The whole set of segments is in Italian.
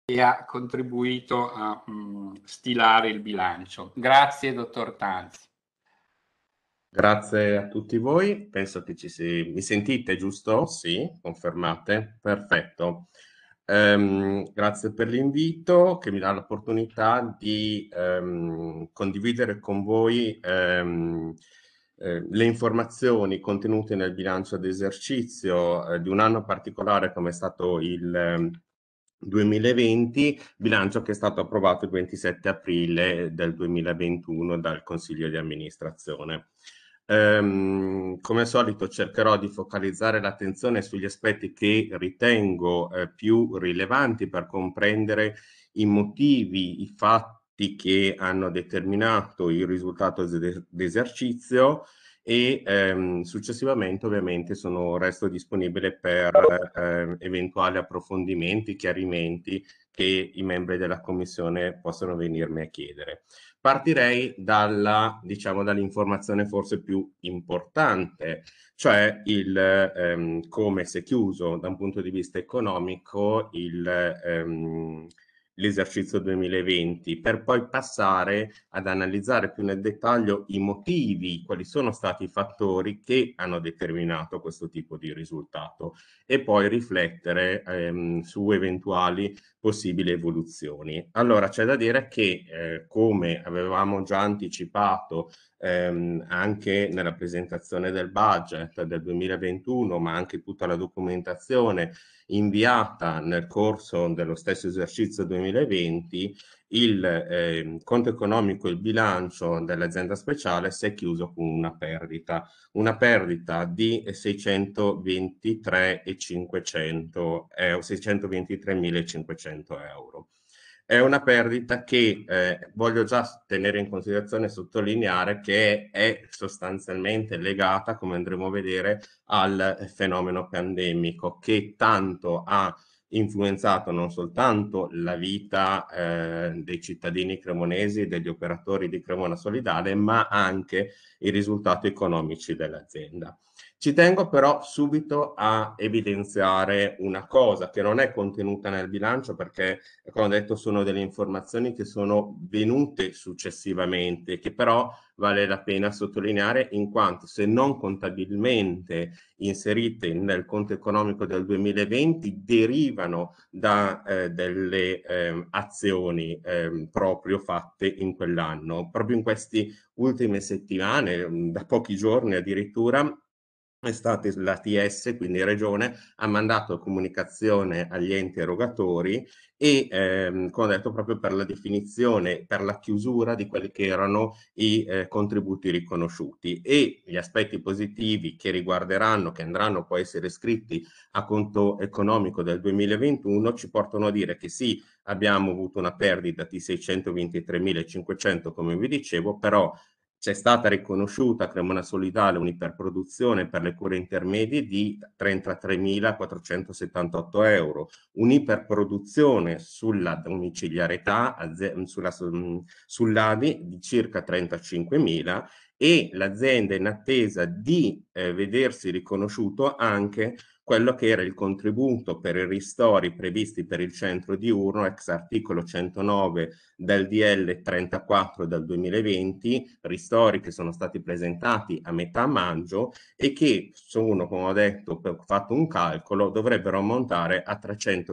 che ha contribuito a stilare il bilancio. Grazie, dottor Tanzi. Grazie a tutti voi, penso che mi sentite, giusto? Sì, confermate? Perfetto. Grazie per l'invito che mi dà l'opportunità di condividere con voi le informazioni contenute nel bilancio d'esercizio di un anno particolare come è stato il 2020, bilancio che è stato approvato il 27 aprile del 2021 dal Consiglio di amministrazione. Come al solito cercherò di focalizzare l'attenzione sugli aspetti che ritengo più rilevanti per comprendere i motivi, i fatti che hanno determinato il risultato d'esercizio e successivamente ovviamente resto disponibile per eventuali approfondimenti, chiarimenti che i membri della Commissione possono venirmi a chiedere. Partirei dall'informazione forse più importante, cioè come si è chiuso da un punto di vista economico l'esercizio 2020, per poi passare ad analizzare più nel dettaglio i motivi, quali sono stati i fattori che hanno determinato questo tipo di risultato e poi riflettere su eventuali possibili evoluzioni. Allora, c'è da dire che, come avevamo già anticipato anche nella presentazione del budget del 2021, ma anche tutta la documentazione inviata nel corso dello stesso esercizio 2020, il conto economico e il bilancio dell'azienda speciale si è chiuso con una perdita di 623.500 euro. È una perdita che voglio già tenere in considerazione e sottolineare che è sostanzialmente legata, come andremo a vedere, al fenomeno pandemico che tanto ha influenzato non soltanto la vita dei cittadini cremonesi e degli operatori di Cremona Solidale, ma anche i risultati economici dell'azienda. Ci tengo però subito a evidenziare una cosa che non è contenuta nel bilancio perché, come ho detto, sono delle informazioni che sono venute successivamente, che però vale la pena sottolineare in quanto se non contabilmente inserite nel conto economico del 2020 derivano da delle azioni proprio fatte in quell'anno. Proprio in queste ultime settimane, da pochi giorni addirittura, l'ATS, quindi Regione, ha mandato comunicazione agli enti erogatori e, come ho detto, proprio per la definizione, per la chiusura di quelli che erano i contributi riconosciuti e gli aspetti positivi che riguarderanno, che andranno poi a essere iscritti a conto economico del 2021, ci portano a dire che sì, abbiamo avuto una perdita di 623.500, come vi dicevo, però c'è stata riconosciuta a Cremona Solidale un'iperproduzione per le cure intermedie di 33.478 euro, un'iperproduzione sulla domiciliarità, sull'ADI di circa 35.000 e l'azienda in attesa di vedersi riconosciuto anche quello che era il contributo per i ristori previsti per il centro diurno ex articolo 109 del DL 34 del 2020, ristori che sono stati presentati a metà maggio e che sono, come ho detto, ho fatto un calcolo, dovrebbero ammontare a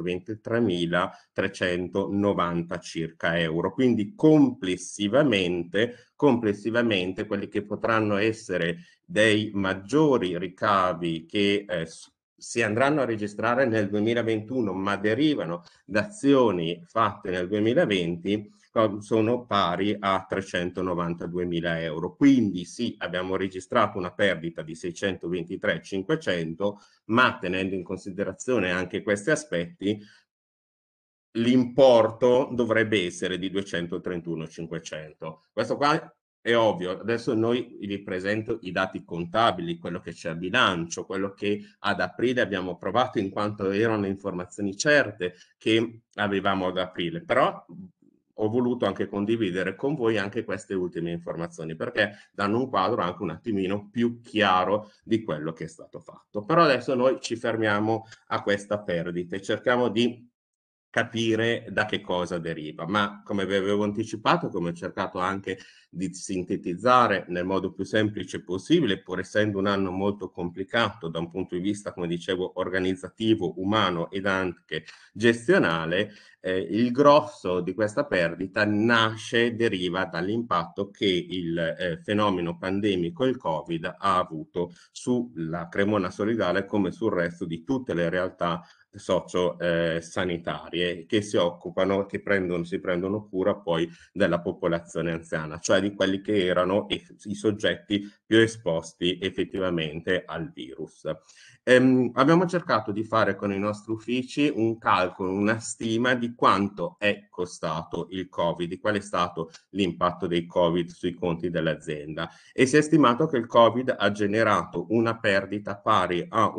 323.390 circa euro. Quindi complessivamente quelli che potranno essere dei maggiori ricavi che si andranno a registrare nel 2021, ma derivano da azioni fatte nel 2020, sono pari a 392.000 euro. Quindi sì, abbiamo registrato una perdita di 623.500, ma tenendo in considerazione anche questi aspetti, l'importo dovrebbe essere di 231.500. Questo qua è ovvio. Adesso noi vi presento i dati contabili, quello che c'è a bilancio, quello che ad aprile abbiamo approvato in quanto erano informazioni certe che avevamo ad aprile, però ho voluto anche condividere con voi anche queste ultime informazioni perché danno un quadro anche un attimino più chiaro di quello che è stato fatto. Però adesso noi ci fermiamo a questa perdita e cerchiamo di capire da che cosa deriva. Ma come vi avevo anticipato, come ho cercato anche di sintetizzare nel modo più semplice possibile, pur essendo un anno molto complicato da un punto di vista, come dicevo, organizzativo, umano ed anche gestionale, il grosso di questa perdita deriva dall'impatto che il fenomeno pandemico, il Covid, ha avuto sulla Cremona Solidale come sul resto di tutte le realtà socio-sanitarie che si occupano, si prendono cura poi della popolazione anziana, cioè di quelli che erano i soggetti più esposti effettivamente al virus. Abbiamo cercato di fare con i nostri uffici un calcolo, una stima di quanto è costato il Covid, di qual è stato l'impatto dei Covid sui conti dell'azienda, e si è stimato che il Covid ha generato una perdita pari a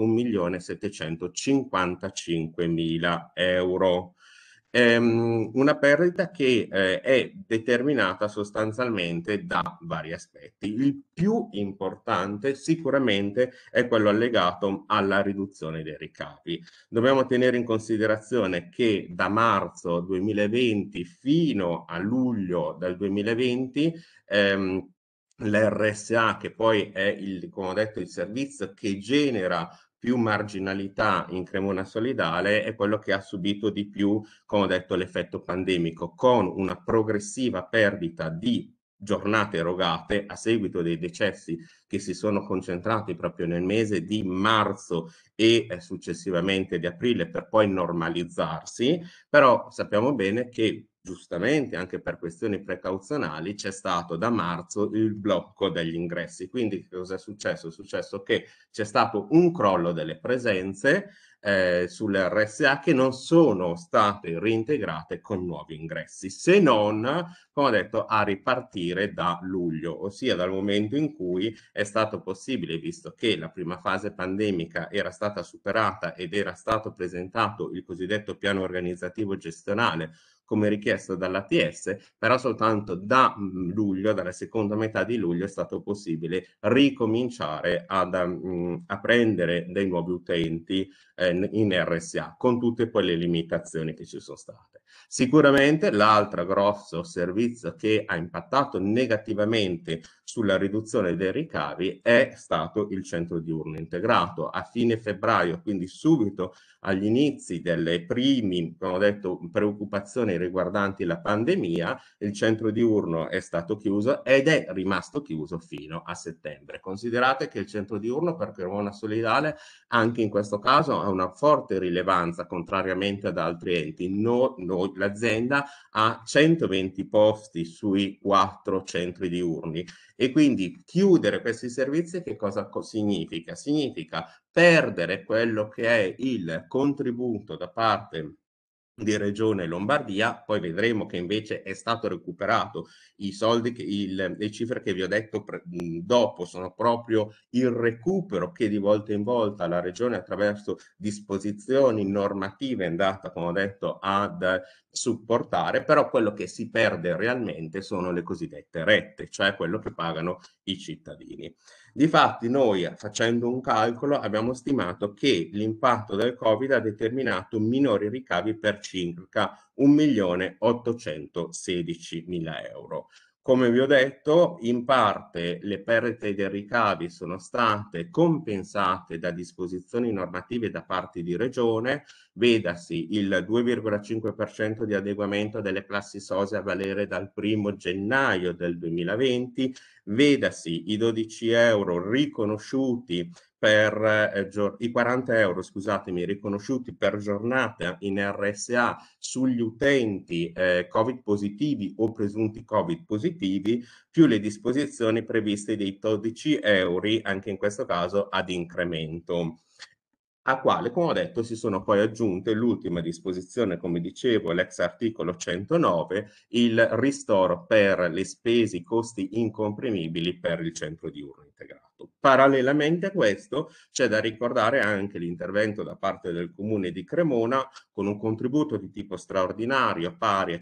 1.755.000 euro. Una perdita che è determinata sostanzialmente da vari aspetti. Il più importante sicuramente è quello allegato alla riduzione dei ricavi. Dobbiamo tenere in considerazione che da marzo 2020 fino a luglio del 2020 l'RSA, che poi è come ho detto, il servizio che genera più marginalità in Cremona Solidale, è quello che ha subito di più, come ho detto, l'effetto pandemico, con una progressiva perdita di giornate erogate a seguito dei decessi che si sono concentrati proprio nel mese di marzo e successivamente di aprile, per poi normalizzarsi. Però sappiamo bene che giustamente anche per questioni precauzionali c'è stato da marzo il blocco degli ingressi. Quindi cosa è successo? È successo che c'è stato un crollo delle presenze sulle RSA che non sono state reintegrate con nuovi ingressi, se non, come ho detto, a ripartire da luglio, ossia dal momento in cui è stato possibile, visto che la prima fase pandemica era stata superata ed era stato presentato il cosiddetto piano organizzativo gestionale come richiesto dall'ATS, però soltanto da luglio, dalla seconda metà di luglio, è stato possibile ricominciare a prendere dei nuovi utenti in RSA, con tutte quelle limitazioni che ci sono state. Sicuramente l'altro grosso servizio che ha impattato negativamente sulla riduzione dei ricavi è stato il centro diurno integrato. A fine febbraio, quindi subito agli inizi delle prime, come ho detto, preoccupazioni riguardanti la pandemia, il centro diurno è stato chiuso ed è rimasto chiuso fino a settembre. Considerate che il centro diurno per Cremona Solidale anche in questo caso ha una forte rilevanza, contrariamente ad altri enti. L'azienda ha 120 posti sui 4 centri diurni, e quindi chiudere questi servizi che cosa significa? Significa perdere quello che è il contributo da parte di Regione Lombardia. Poi vedremo che invece è stato recuperato. I soldi, le cifre che vi ho detto dopo sono proprio il recupero che di volta in volta la Regione, attraverso disposizioni normative, è andata, come ho detto, ad supportare. Però quello che si perde realmente sono le cosiddette rette, cioè quello che pagano i cittadini. Difatti noi, facendo un calcolo, abbiamo stimato che l'impatto del Covid ha determinato minori ricavi per circa 1.816.000 euro. Come vi ho detto, in parte le perdite dei ricavi sono state compensate da disposizioni normative da parte di Regione, vedasi il 2,5% di adeguamento delle classi SOSE a valere dal 1 gennaio del 2020, vedasi i 12 euro riconosciuti per i 40 euro, scusatemi, riconosciuti per giornata in RSA sugli utenti Covid positivi o presunti Covid positivi, più le disposizioni previste dei 12 euro, anche in questo caso ad incremento. A quale, come ho detto, si sono poi aggiunte l'ultima disposizione, come dicevo, l'ex articolo 109, il ristoro per le spese, i costi incomprimibili per il centro diurno integrato. Parallelamente a questo c'è da ricordare anche l'intervento da parte del Comune di Cremona con un contributo di tipo straordinario pari a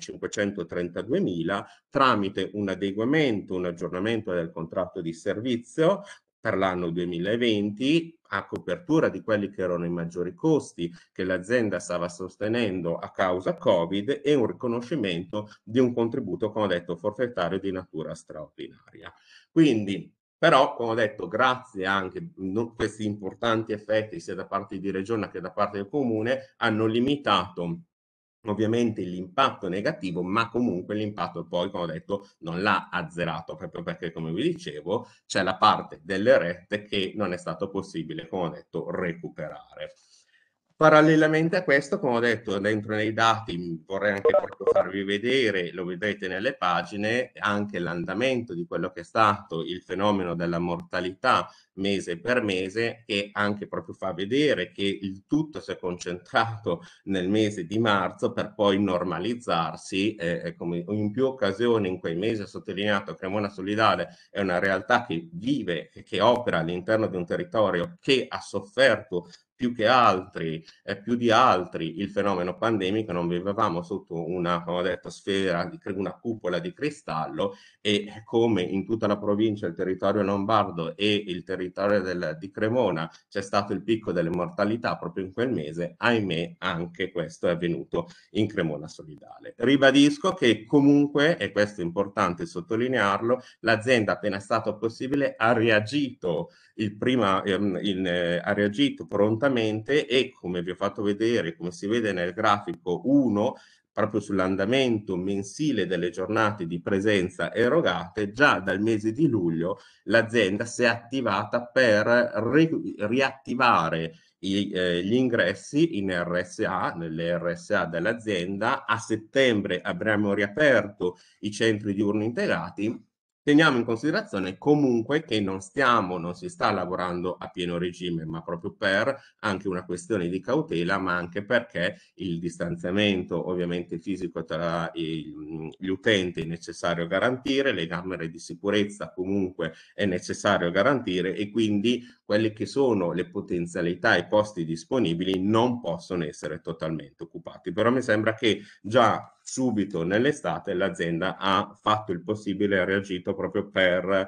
532.000 tramite un adeguamento, un aggiornamento del contratto di servizio per l'anno 2020 a copertura di quelli che erano i maggiori costi che l'azienda stava sostenendo a causa Covid e un riconoscimento di un contributo, come ho detto, forfettario di natura straordinaria. Quindi, però, come ho detto, grazie anche a questi importanti effetti sia da parte di Regione che da parte del Comune hanno limitato ovviamente l'impatto negativo, ma comunque l'impatto poi, come ho detto, non l'ha azzerato, proprio perché, come vi dicevo, c'è la parte delle rette che non è stato possibile, come ho detto, recuperare. Parallelamente a questo, come ho detto, dentro nei dati vorrei anche proprio farvi vedere, lo vedrete nelle pagine, anche l'andamento di quello che è stato il fenomeno della mortalità mese per mese, e anche proprio fa vedere che il tutto si è concentrato nel mese di marzo per poi normalizzarsi, come in più occasioni in quei mesi ho sottolineato. Cremona Solidale è una realtà che vive e che opera all'interno di un territorio che ha sofferto più che altri, più di altri, il fenomeno pandemico. Non vivevamo sotto una, come ho detto, sfera, una cupola di cristallo, e come in tutta la provincia, il territorio lombardo e il territorio di Cremona c'è stato il picco delle mortalità proprio in quel mese, ahimè anche questo è avvenuto in Cremona Solidale. Ribadisco che comunque, e questo è importante sottolinearlo, l'azienda appena è stato possibile ha reagito ha reagito prontamente, e come vi ho fatto vedere, come si vede nel grafico 1, proprio sull'andamento mensile delle giornate di presenza erogate, già dal mese di luglio l'azienda si è attivata per riattivare gli ingressi in RSA, nelle RSA dell'azienda. A settembre avremo riaperto i centri diurni integrati. Teniamo in considerazione comunque che non si sta lavorando a pieno regime, ma proprio per anche una questione di cautela, ma anche perché il distanziamento ovviamente fisico tra gli utenti è necessario garantire, le camere di sicurezza comunque è necessario garantire, e quindi quelle che sono le potenzialità e i posti disponibili non possono essere totalmente occupati. Però mi sembra che già subito nell'estate l'azienda ha fatto il possibile e ha reagito proprio per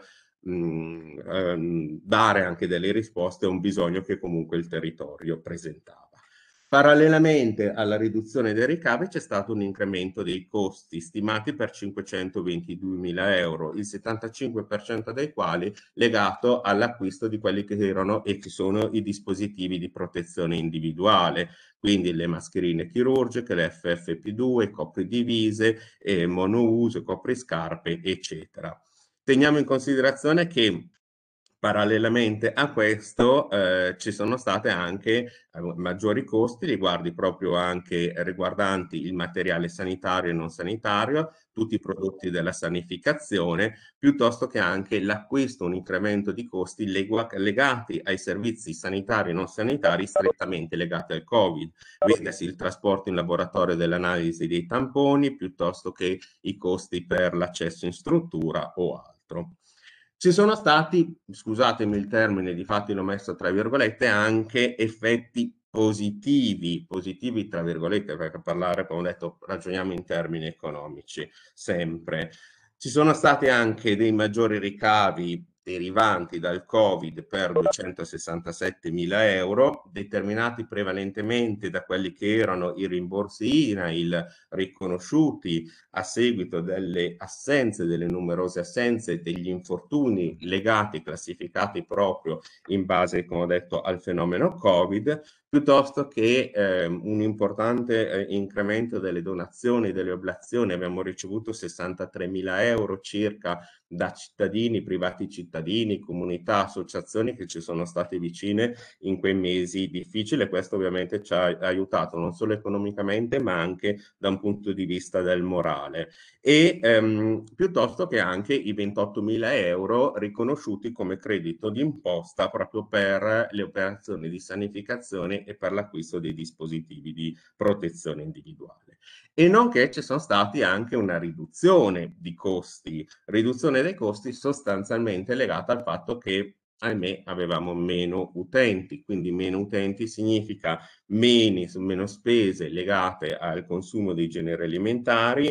dare anche delle risposte a un bisogno che comunque il territorio presentava. Parallelamente alla riduzione dei ricavi c'è stato un incremento dei costi stimati per 522.000 euro, il 75% dei quali legato all'acquisto di quelli che erano e che sono i dispositivi di protezione individuale, quindi le mascherine chirurgiche, le FFP2, copridivise, monouso, copriscarpe, eccetera. Teniamo in considerazione che parallelamente a questo ci sono state anche maggiori costi riguardanti il materiale sanitario e non sanitario, tutti i prodotti della sanificazione, piuttosto che anche l'acquisto, un incremento di costi legati ai servizi sanitari e non sanitari strettamente legati al Covid, vedasi il trasporto in laboratorio dell'analisi dei tamponi, piuttosto che i costi per l'accesso in struttura o altro. Ci sono stati, scusatemi il termine, difatti l'ho messo tra virgolette, anche effetti positivi tra virgolette, perché a parlare, come ho detto, ragioniamo in termini economici sempre. Ci sono stati anche dei maggiori ricavi derivanti dal Covid per 267.000 euro, determinati prevalentemente da quelli che erano i rimborsi INAIL riconosciuti a seguito delle assenze, delle numerose assenze, degli infortuni legati, classificati proprio in base, come ho detto, al fenomeno Covid, piuttosto che un importante incremento delle donazioni, delle oblazioni. Abbiamo ricevuto 63.000 euro circa da cittadini, privati cittadini, comunità, associazioni che ci sono state vicine in quei mesi difficili. Questo ovviamente ci ha aiutato non solo economicamente, ma anche da un punto di vista del morale. E piuttosto che anche i 28.000 euro riconosciuti come credito d'imposta proprio per le operazioni di sanificazione e per l'acquisto dei dispositivi di protezione individuale. E nonché ci sono stati anche una riduzione dei costi sostanzialmente legata al fatto che, ahimè, avevamo meno utenti, quindi meno utenti significa meno spese legate al consumo dei generi alimentari,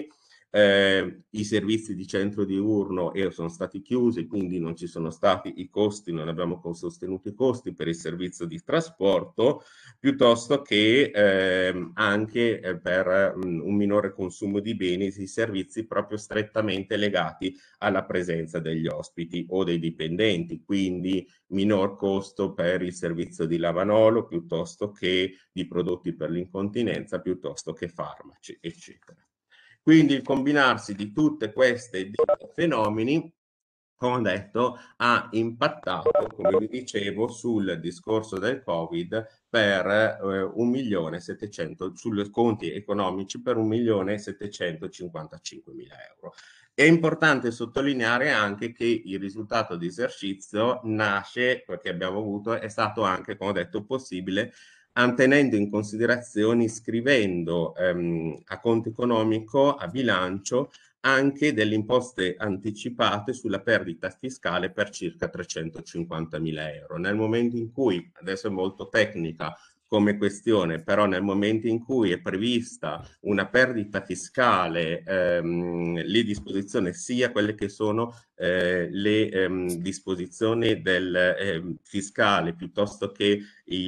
I servizi di centro diurno sono stati chiusi, quindi non ci sono stati i costi, non abbiamo sostenuto i costi per il servizio di trasporto, piuttosto che anche per un minore consumo di beni e servizi proprio strettamente legati alla presenza degli ospiti o dei dipendenti, quindi minor costo per il servizio di lavanolo piuttosto che di prodotti per l'incontinenza, piuttosto che farmaci, eccetera. Quindi il combinarsi di tutte questi fenomeni, come ho detto, ha impattato, come vi dicevo, sul discorso del Covid per 1.700.000, sui conti economici per 1.755.000 euro. È importante sottolineare anche che il risultato di esercizio nasce, perché abbiamo avuto, è stato anche, come ho detto, possibile tenendo in considerazione, scrivendo a conto economico, a bilancio, anche delle imposte anticipate sulla perdita fiscale per circa 350.000 euro. Nel momento in cui, adesso è molto tecnica come questione, però nel momento in cui è prevista una perdita fiscale, le disposizioni, sia quelle che sono le disposizioni del fiscale, piuttosto che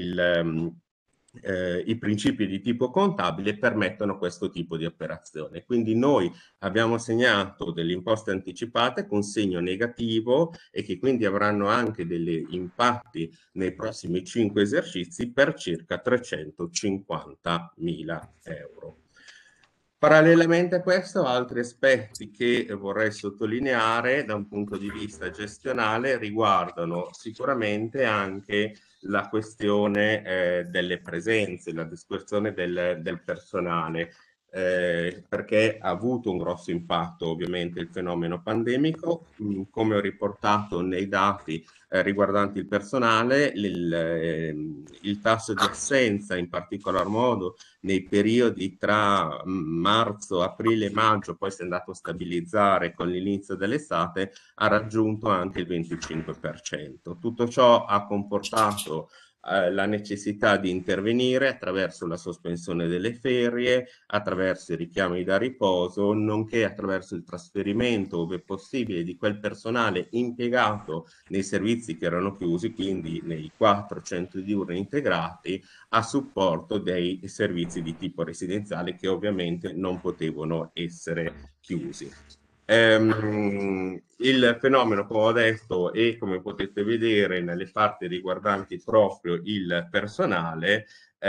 i principi di tipo contabile permettono questo tipo di operazione. Quindi noi abbiamo segnato delle imposte anticipate con segno negativo e che quindi avranno anche degli impatti nei prossimi 5 esercizi per circa 350.000 euro. Parallelamente a questo, altri aspetti che vorrei sottolineare da un punto di vista gestionale riguardano sicuramente anche la questione delle presenze, la dispersione del personale, perché ha avuto un grosso impatto ovviamente il fenomeno pandemico. Come ho riportato nei dati riguardanti il personale, il tasso di assenza, in particolar modo nei periodi tra marzo, aprile e maggio, poi si è andato a stabilizzare con l'inizio dell'estate, ha raggiunto anche il 25%. Tutto ciò ha comportato la necessità di intervenire attraverso la sospensione delle ferie, attraverso i richiami da riposo, nonché attraverso il trasferimento, ove possibile, di quel personale impiegato nei servizi che erano chiusi, quindi nei 4 centri diurni integrati, a supporto dei servizi di tipo residenziale che ovviamente non potevano essere chiusi. Il fenomeno, come ho detto, e come potete vedere nelle parti riguardanti proprio il personale,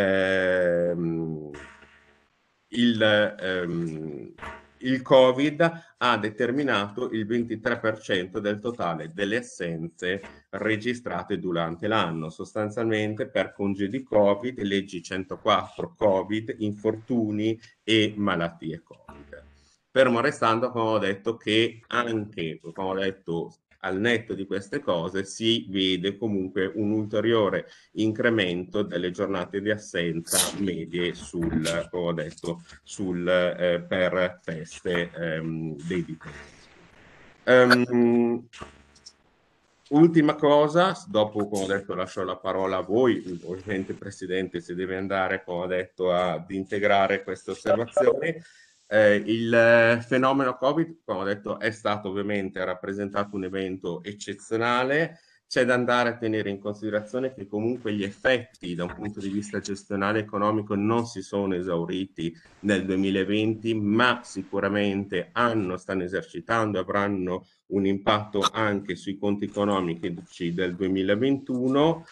il Covid ha determinato il 23% del totale delle assenze registrate durante l'anno, sostanzialmente per congedi Covid, leggi 104 Covid, infortuni e malattie Covid. Fermo restando, come ho detto, che anche, come ho detto, al netto di queste cose si vede comunque un ulteriore incremento delle giornate di assenza medie sul, come ho detto, per feste dei dipendenti. Ultima cosa, dopo, come ho detto, lascio la parola a voi, ovviamente Presidente si deve andare, come ho detto, ad integrare queste osservazioni. Il fenomeno Covid, come ho detto, è stato ovviamente rappresentato un evento eccezionale. C'è da andare a tenere in considerazione che comunque gli effetti da un punto di vista gestionale e economico non si sono esauriti nel 2020, ma sicuramente stanno esercitando e avranno un impatto anche sui conti economici del 2021.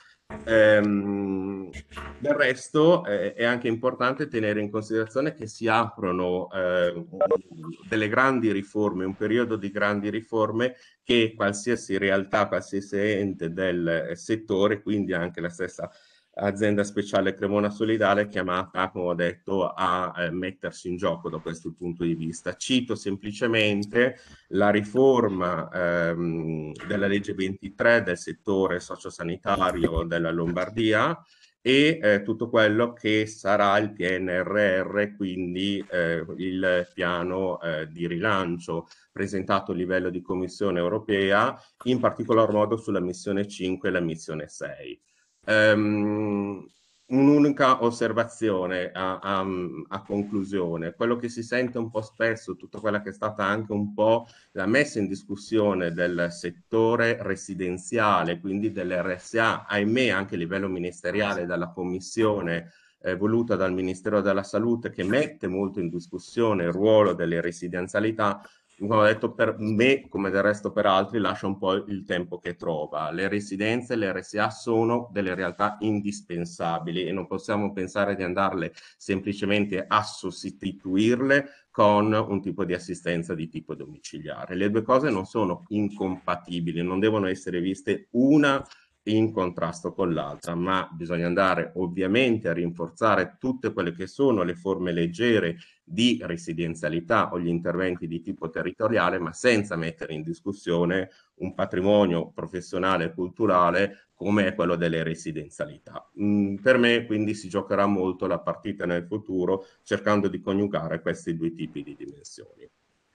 Del resto è anche importante tenere in considerazione che si aprono delle grandi riforme, un periodo di grandi riforme che qualsiasi realtà, qualsiasi ente del settore, quindi anche la stessa azienda speciale Cremona Solidale è chiamata, come ho detto, a mettersi in gioco da questo punto di vista. Cito semplicemente la riforma della legge 23 del settore sociosanitario della Lombardia e tutto quello che sarà il PNRR, quindi il piano di rilancio presentato a livello di Commissione europea, in particolar modo sulla missione 5 e la missione 6. Un'unica osservazione a conclusione. Quello che si sente un po' spesso, tutta quella che è stata anche un po' la messa in discussione del settore residenziale, quindi dell'RSA, ahimè anche a livello ministeriale, dalla commissione voluta dal Ministero della Salute, che mette molto in discussione il ruolo delle residenzialità. Come ho detto, per me, come del resto per altri, lascia un po' il tempo che trova. Le residenze, le RSA sono delle realtà indispensabili e non possiamo pensare di andarle semplicemente a sostituirle con un tipo di assistenza di tipo domiciliare. Le due cose non sono incompatibili, non devono essere viste una in contrasto con l'altra, ma bisogna andare ovviamente a rinforzare tutte quelle che sono le forme leggere di residenzialità o gli interventi di tipo territoriale, ma senza mettere in discussione un patrimonio professionale e culturale come è quello delle residenzialità. Per me quindi si giocherà molto la partita nel futuro cercando di coniugare questi due tipi di dimensioni.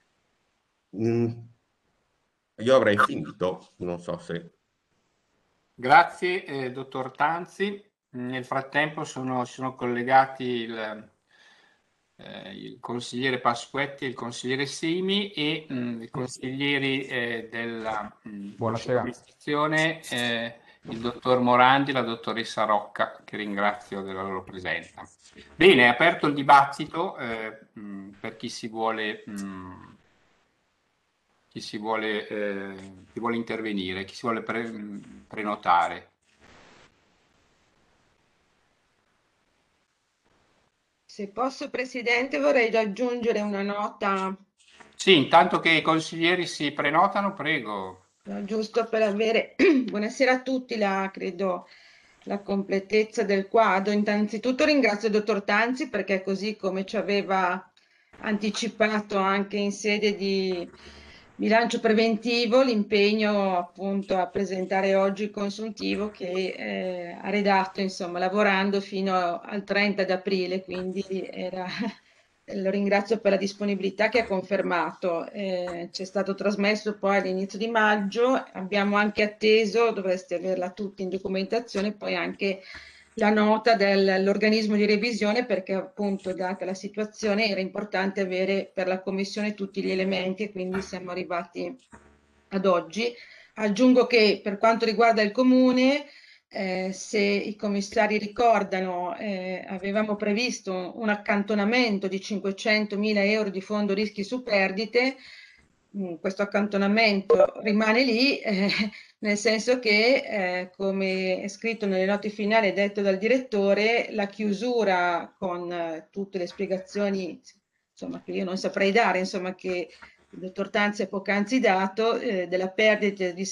Io avrei finito, non so se... Grazie, dottor Tanzi. Nel frattempo si sono collegati il consigliere Pasquetti e il consigliere Simi e i consiglieri della Buonasera. amministrazione, il dottor Morandi e la dottoressa Rocca, che ringrazio della loro presenza. Bene, è aperto il dibattito per chi vuole intervenire, chi si vuole prenotare. Se posso, Presidente, vorrei aggiungere una nota, Sì, intanto che i consiglieri si prenotano, prego. giusto per avere, buonasera a tutti, credo, la completezza del quadro. Innanzitutto ringrazio il dottor Tanzi perché così come ci aveva anticipato anche in sede di bilancio preventivo, l'impegno appunto a presentare oggi il consuntivo che ha redatto, insomma, lavorando fino al 30 d'aprile, quindi lo ringrazio per la disponibilità che ha confermato. Ci è stato trasmesso poi all'inizio di maggio, abbiamo anche atteso, dovreste averla tutti in documentazione, poi anche la nota dell'organismo di revisione perché appunto data la situazione era importante avere per la commissione tutti gli elementi e quindi siamo arrivati ad oggi. Aggiungo che per quanto riguarda il comune, se i commissari ricordano, avevamo previsto un accantonamento di 500.000 euro di fondo rischi su perdite. Questo accantonamento rimane lì, nel senso che, come è scritto nelle note finali detto dal direttore, la chiusura con tutte le spiegazioni, insomma, che io non saprei dare, insomma, che il dottor Tanzi ha poc'anzi dato, della perdita di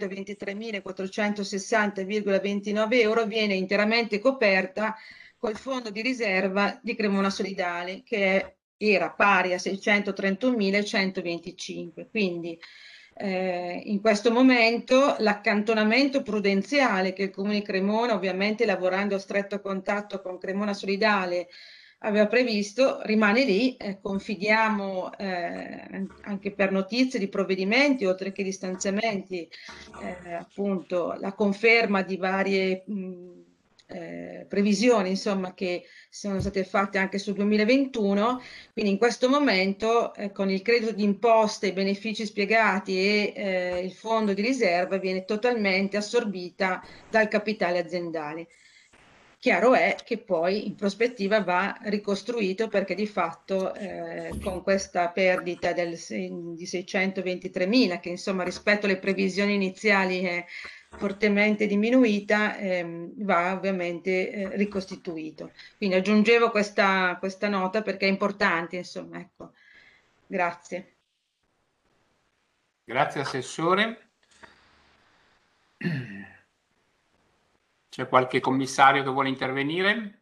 623.460,29 euro viene interamente coperta col fondo di riserva di Cremona Solidale, che era pari a 631.125. Quindi in questo momento l'accantonamento prudenziale che il Comune di Cremona, ovviamente lavorando a stretto contatto con Cremona Solidale, aveva previsto, rimane lì. Confidiamo anche per notizie di provvedimenti, oltre che di stanziamenti, appunto la conferma di varie previsioni, insomma, che sono state fatte anche sul 2021. Quindi in questo momento con il credito d'imposta, i benefici spiegati e il fondo di riserva viene totalmente assorbita dal capitale aziendale. Chiaro è che poi in prospettiva va ricostruito perché di fatto con questa perdita di 623.000 che insomma rispetto alle previsioni iniziali è fortemente diminuita, va ovviamente ricostituito. Quindi aggiungevo questa nota perché è importante, insomma, ecco. Grazie. Grazie Assessore. C'è qualche commissario che vuole intervenire?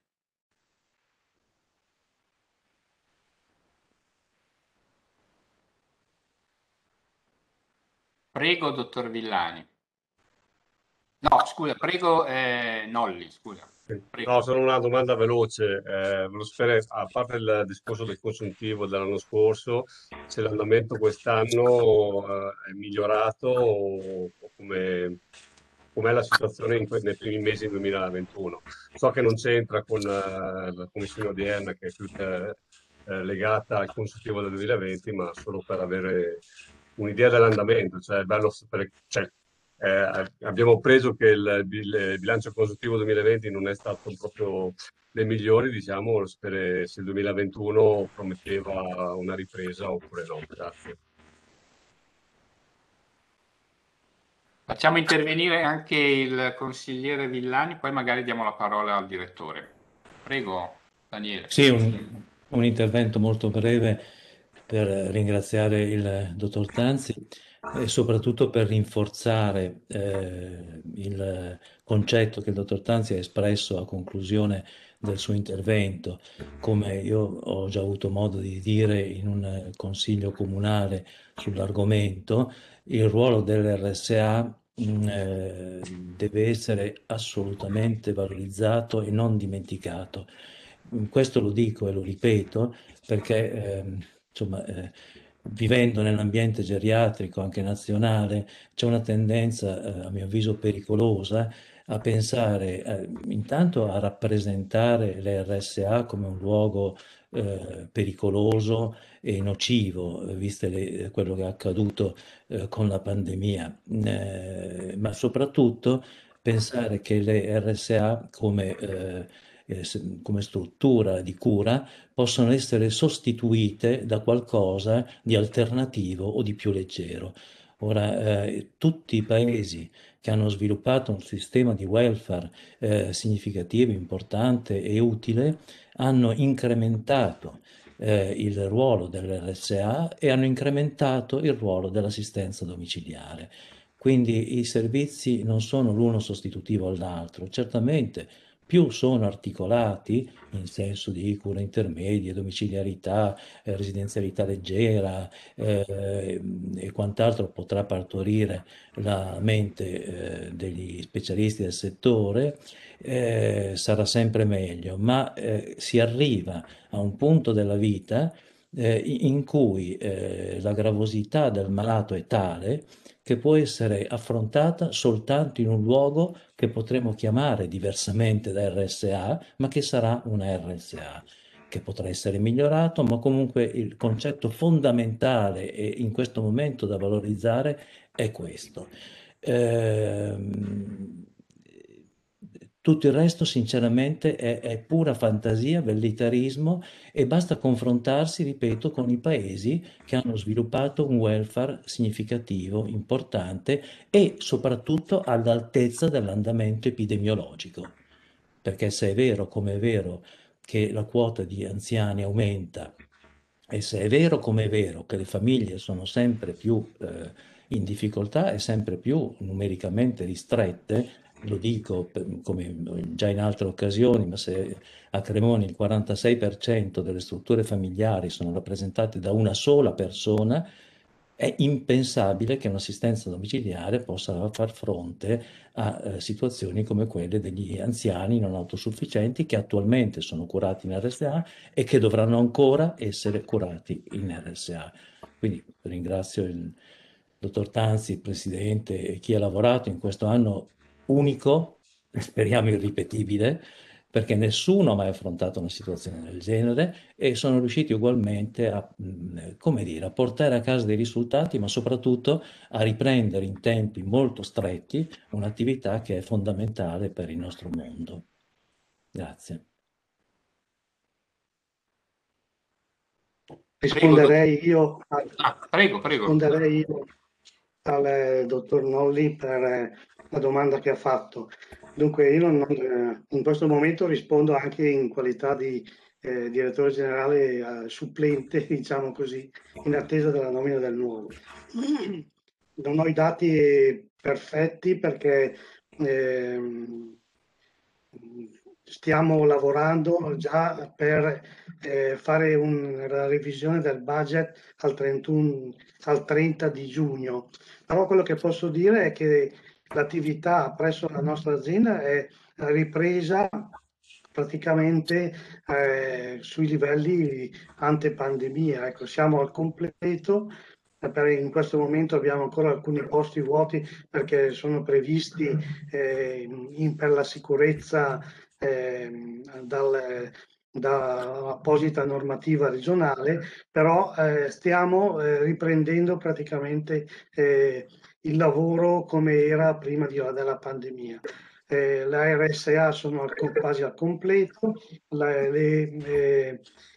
Prego, dottor Villani. No, scusa, prego, Nolli, scusa. Prego. No, solo una domanda veloce. Volevo sapere, a parte il discorso del consuntivo dell'anno scorso, se l'andamento quest'anno è migliorato o come com'è la situazione nei primi mesi del 2021. So che non c'entra con la commissione odierna, che è più legata al consuntivo del 2020, ma solo per avere un'idea dell'andamento. Cioè, è bello sapere, cioè, abbiamo preso che il bilancio consuntivo 2020 non è stato proprio dei migliori, diciamo, sapere se il 2021 prometteva una ripresa oppure no. Grazie. Facciamo intervenire anche il consigliere Villani, poi magari diamo la parola al direttore. Prego, Daniele. Sì, un intervento molto breve per ringraziare il dottor Tanzi e soprattutto per rinforzare il concetto che il dottor Tanzi ha espresso a conclusione del suo intervento. Come io ho già avuto modo di dire in un consiglio comunale sull'argomento, il ruolo dell'RSA deve essere assolutamente valorizzato e non dimenticato. Questo lo dico e lo ripeto perché insomma, vivendo nell'ambiente geriatrico anche nazionale c'è una tendenza, a mio avviso, pericolosa a pensare intanto a rappresentare l'RSA come un luogo pericoloso e nocivo, viste quello che è accaduto con la pandemia, ma soprattutto pensare che le RSA come struttura di cura possono essere sostituite da qualcosa di alternativo o di più leggero. Ora, tutti i paesi che hanno sviluppato un sistema di welfare significativo, importante e utile hanno incrementato il ruolo dell'RSA e hanno incrementato il ruolo dell'assistenza domiciliare. Quindi i servizi non sono l'uno sostitutivo all'altro. Certamente più sono articolati in senso di cura intermedia, domiciliarità, residenzialità leggera e quant'altro potrà partorire la mente degli specialisti del settore, sarà sempre meglio, ma si arriva a un punto della vita in cui la gravosità del malato è tale che può essere affrontata soltanto in un luogo che potremo chiamare diversamente da RSA, ma che sarà una RSA, che potrà essere migliorato, ma comunque il concetto fondamentale e in questo momento da valorizzare è questo. Ehm, Tutto il resto, sinceramente, è pura fantasia, vellitarismo e basta confrontarsi, ripeto, con i paesi che hanno sviluppato un welfare significativo, importante e soprattutto all'altezza dell'andamento epidemiologico. Perché se è vero, come è vero, che la quota di anziani aumenta e se è vero, come è vero, che le famiglie sono sempre più in difficoltà e sempre più numericamente ristrette, lo dico come già in altre occasioni, ma se a Cremona il 46% delle strutture familiari sono rappresentate da una sola persona, è impensabile che un'assistenza domiciliare possa far fronte a situazioni come quelle degli anziani non autosufficienti che attualmente sono curati in RSA e che dovranno ancora essere curati in RSA. Quindi ringrazio il dottor Tanzi, il Presidente e chi ha lavorato in questo anno unico, speriamo irripetibile, perché nessuno ha mai affrontato una situazione del genere e sono riusciti ugualmente a, come dire, a portare a casa dei risultati, ma soprattutto a riprendere in tempi molto stretti un'attività che è fondamentale per il nostro mondo. Grazie. Risponderei io, Prego. risponderei io al dottor Nolli per la domanda che ha fatto. Dunque, io in questo momento rispondo anche in qualità di direttore generale supplente, diciamo così, in attesa della nomina del nuovo. Non ho i dati perfetti perché stiamo lavorando già per fare la revisione del budget al 30 di giugno. Però quello che posso dire è che l'attività presso la nostra azienda è ripresa praticamente sui livelli ante pandemia. Ecco, siamo al completo in questo momento abbiamo ancora alcuni posti vuoti perché sono previsti per la sicurezza da apposita normativa regionale, però stiamo riprendendo praticamente il lavoro come era prima della pandemia. La RSA sono quasi al completo, le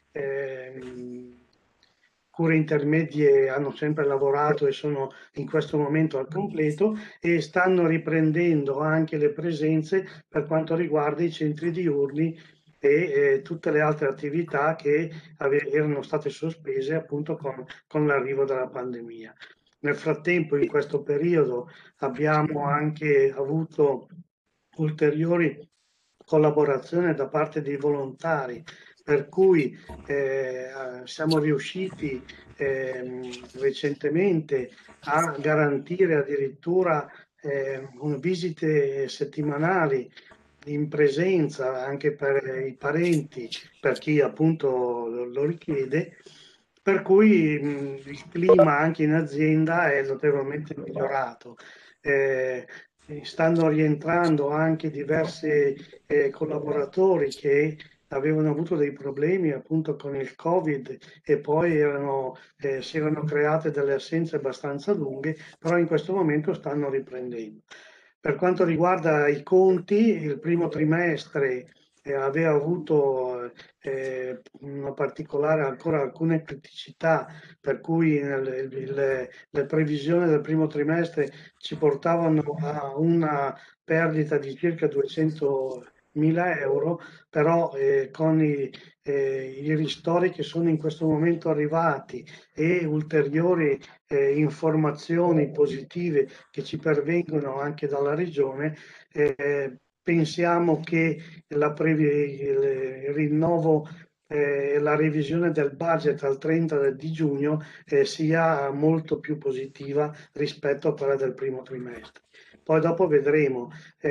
cure intermedie hanno sempre lavorato e sono in questo momento al completo, e stanno riprendendo anche le presenze per quanto riguarda i centri diurni e tutte le altre attività che erano state sospese appunto con l'arrivo della pandemia. Nel frattempo, in questo periodo, abbiamo anche avuto ulteriori collaborazioni da parte dei volontari, per cui siamo riusciti recentemente a garantire addirittura visite settimanali in presenza anche per i parenti, per chi appunto lo richiede, per cui il clima anche in azienda è notevolmente migliorato. Stanno rientrando anche diversi collaboratori che avevano avuto dei problemi appunto con il Covid e poi si erano create delle assenze abbastanza lunghe, però in questo momento stanno riprendendo. Per quanto riguarda i conti, il primo trimestre aveva avuto una particolare ancora alcune criticità, per cui le previsioni del primo trimestre ci portavano a una perdita di circa 200.000 euro, però con i ristori che sono in questo momento arrivati e ulteriori informazioni positive che ci pervengono anche dalla regione, pensiamo che il rinnovo la revisione del budget al 30 di giugno sia molto più positiva rispetto a quella del primo trimestre. Poi dopo vedremo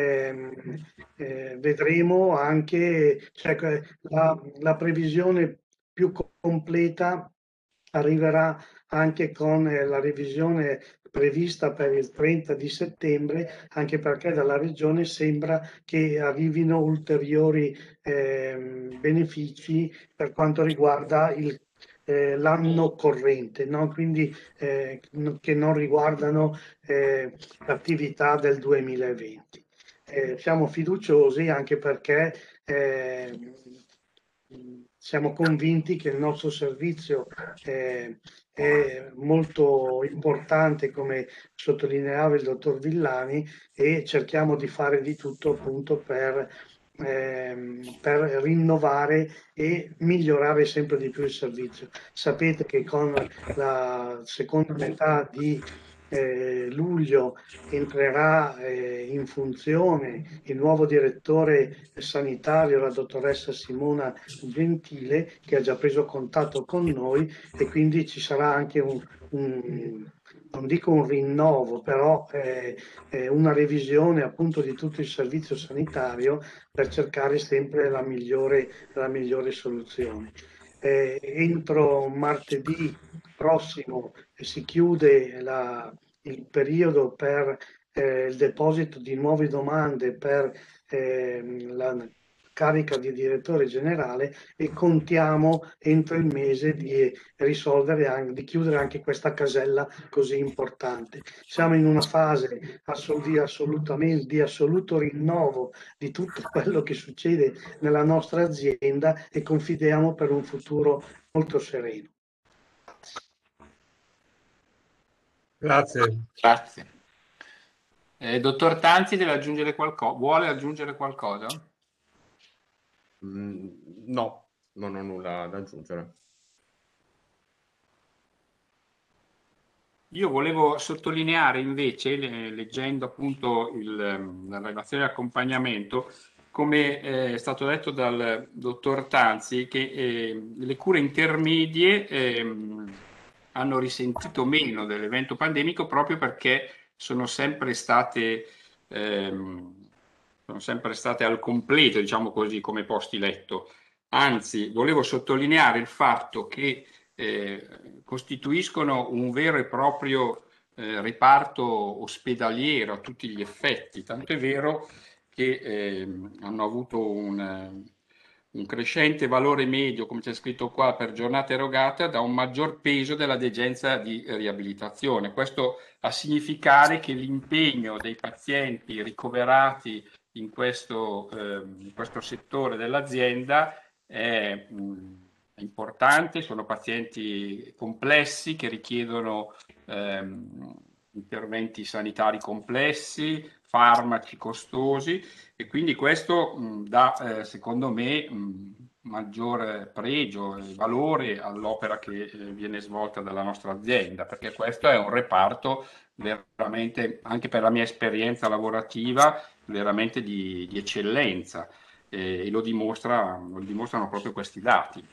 anche, cioè, la previsione più completa arriverà anche con la revisione prevista per il 30 di settembre, anche perché dalla regione sembra che arrivino ulteriori benefici per quanto riguarda l'anno corrente, no? Quindi che non riguardano l'attività del 2020. Siamo fiduciosi anche perché siamo convinti che il nostro servizio è molto importante, come sottolineava il dottor Villani, e cerchiamo di fare di tutto appunto per rinnovare e migliorare sempre di più il servizio. Sapete che con la seconda metà di luglio entrerà in funzione il nuovo direttore sanitario, la dottoressa Simona Gentile, che ha già preso contatto con noi, e quindi ci sarà anche non dico un rinnovo, però una revisione appunto di tutto il servizio sanitario per cercare sempre la migliore soluzione. Entro martedì prossimo si chiude il periodo per il deposito di nuove domande per la carica di direttore generale, e contiamo entro il mese di risolvere, di chiudere anche questa casella così importante. Siamo in una fase di assoluto rinnovo di tutto quello che succede nella nostra azienda e confidiamo per un futuro molto sereno. Grazie. Grazie. Dottor Tanzi deve aggiungere qualcosa? Vuole aggiungere qualcosa? No, non ho nulla da aggiungere. Io volevo sottolineare invece, leggendo appunto la relazione di accompagnamento, come è stato detto dal dottor Tanzi, che le cure intermedie hanno risentito meno dell'evento pandemico proprio perché sono sempre state al completo, diciamo così, come posti letto. Anzi, volevo sottolineare il fatto che costituiscono un vero e proprio reparto ospedaliero a tutti gli effetti, tanto è vero che hanno avuto un crescente valore medio, come c'è scritto qua, per giornata erogata da un maggior peso della degenza di riabilitazione. Questo a significare che l'impegno dei pazienti ricoverati in questo settore dell'azienda è importante, sono pazienti complessi che richiedono interventi sanitari complessi, farmaci costosi, e quindi questo dà, secondo me, maggior pregio e valore all'opera che viene svolta dalla nostra azienda, perché questo è un reparto veramente, anche per la mia esperienza lavorativa, veramente di eccellenza, e lo dimostrano proprio questi dati.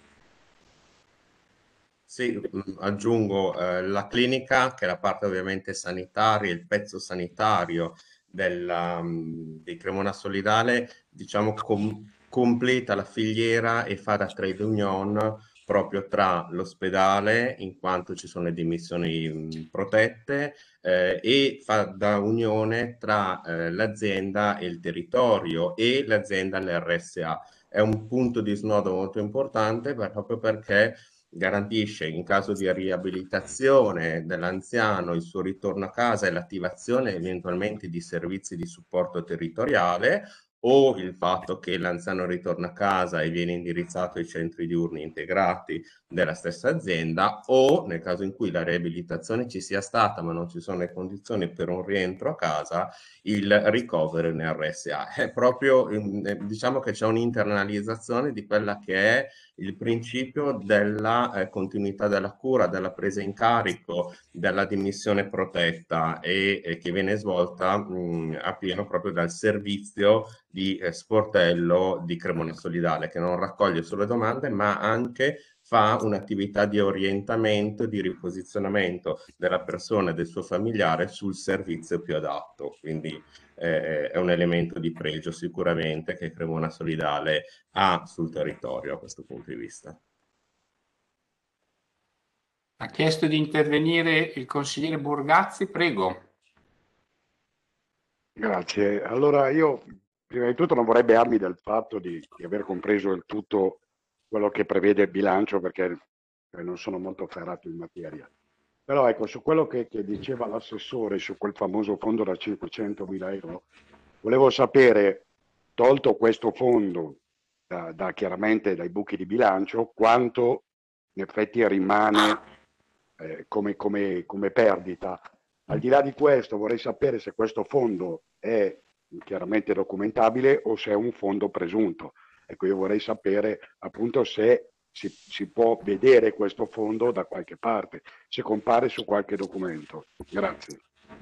Sì, aggiungo la clinica, che è la parte ovviamente sanitaria, il pezzo sanitario di Cremona Solidale, diciamo, completa la filiera e fa da trade union proprio tra l'ospedale, in quanto ci sono le dimissioni protette, e fa da unione tra l'azienda e il territorio e l'azienda all'RSA. È un punto di snodo molto importante proprio perché garantisce in caso di riabilitazione dell'anziano il suo ritorno a casa e l'attivazione eventualmente di servizi di supporto territoriale, o il fatto che l'anziano ritorna a casa e viene indirizzato ai centri diurni integrati della stessa azienda, o nel caso in cui la riabilitazione ci sia stata ma non ci sono le condizioni per un rientro a casa, il ricovero in RSA. È proprio, diciamo che c'è un'internalizzazione di quella che è il principio della continuità della cura, della presa in carico, della dimissione protetta e che viene svolta a pieno proprio dal servizio di sportello di Cremona Solidale, che non raccoglie solo domande ma anche fa un'attività di orientamento, di riposizionamento della persona e del suo familiare sul servizio più adatto. Quindi è un elemento di pregio sicuramente che Cremona Solidale ha sul territorio a questo punto di vista. Ha chiesto di intervenire il consigliere Burgazzi, prego. Grazie. Allora io prima di tutto non vorrei bearmi del fatto di aver compreso del tutto quello che prevede il bilancio, perché non sono molto ferrato in materia. Però ecco, su quello che diceva l'assessore, su quel famoso fondo da 500.000 euro, volevo sapere, tolto questo fondo chiaramente dai buchi di bilancio, quanto in effetti rimane come perdita. Al di là di questo vorrei sapere se questo fondo è chiaramente documentabile o se è un fondo presunto. Ecco, io vorrei sapere appunto se si può vedere questo fondo da qualche parte, se compare su qualche documento. Grazie.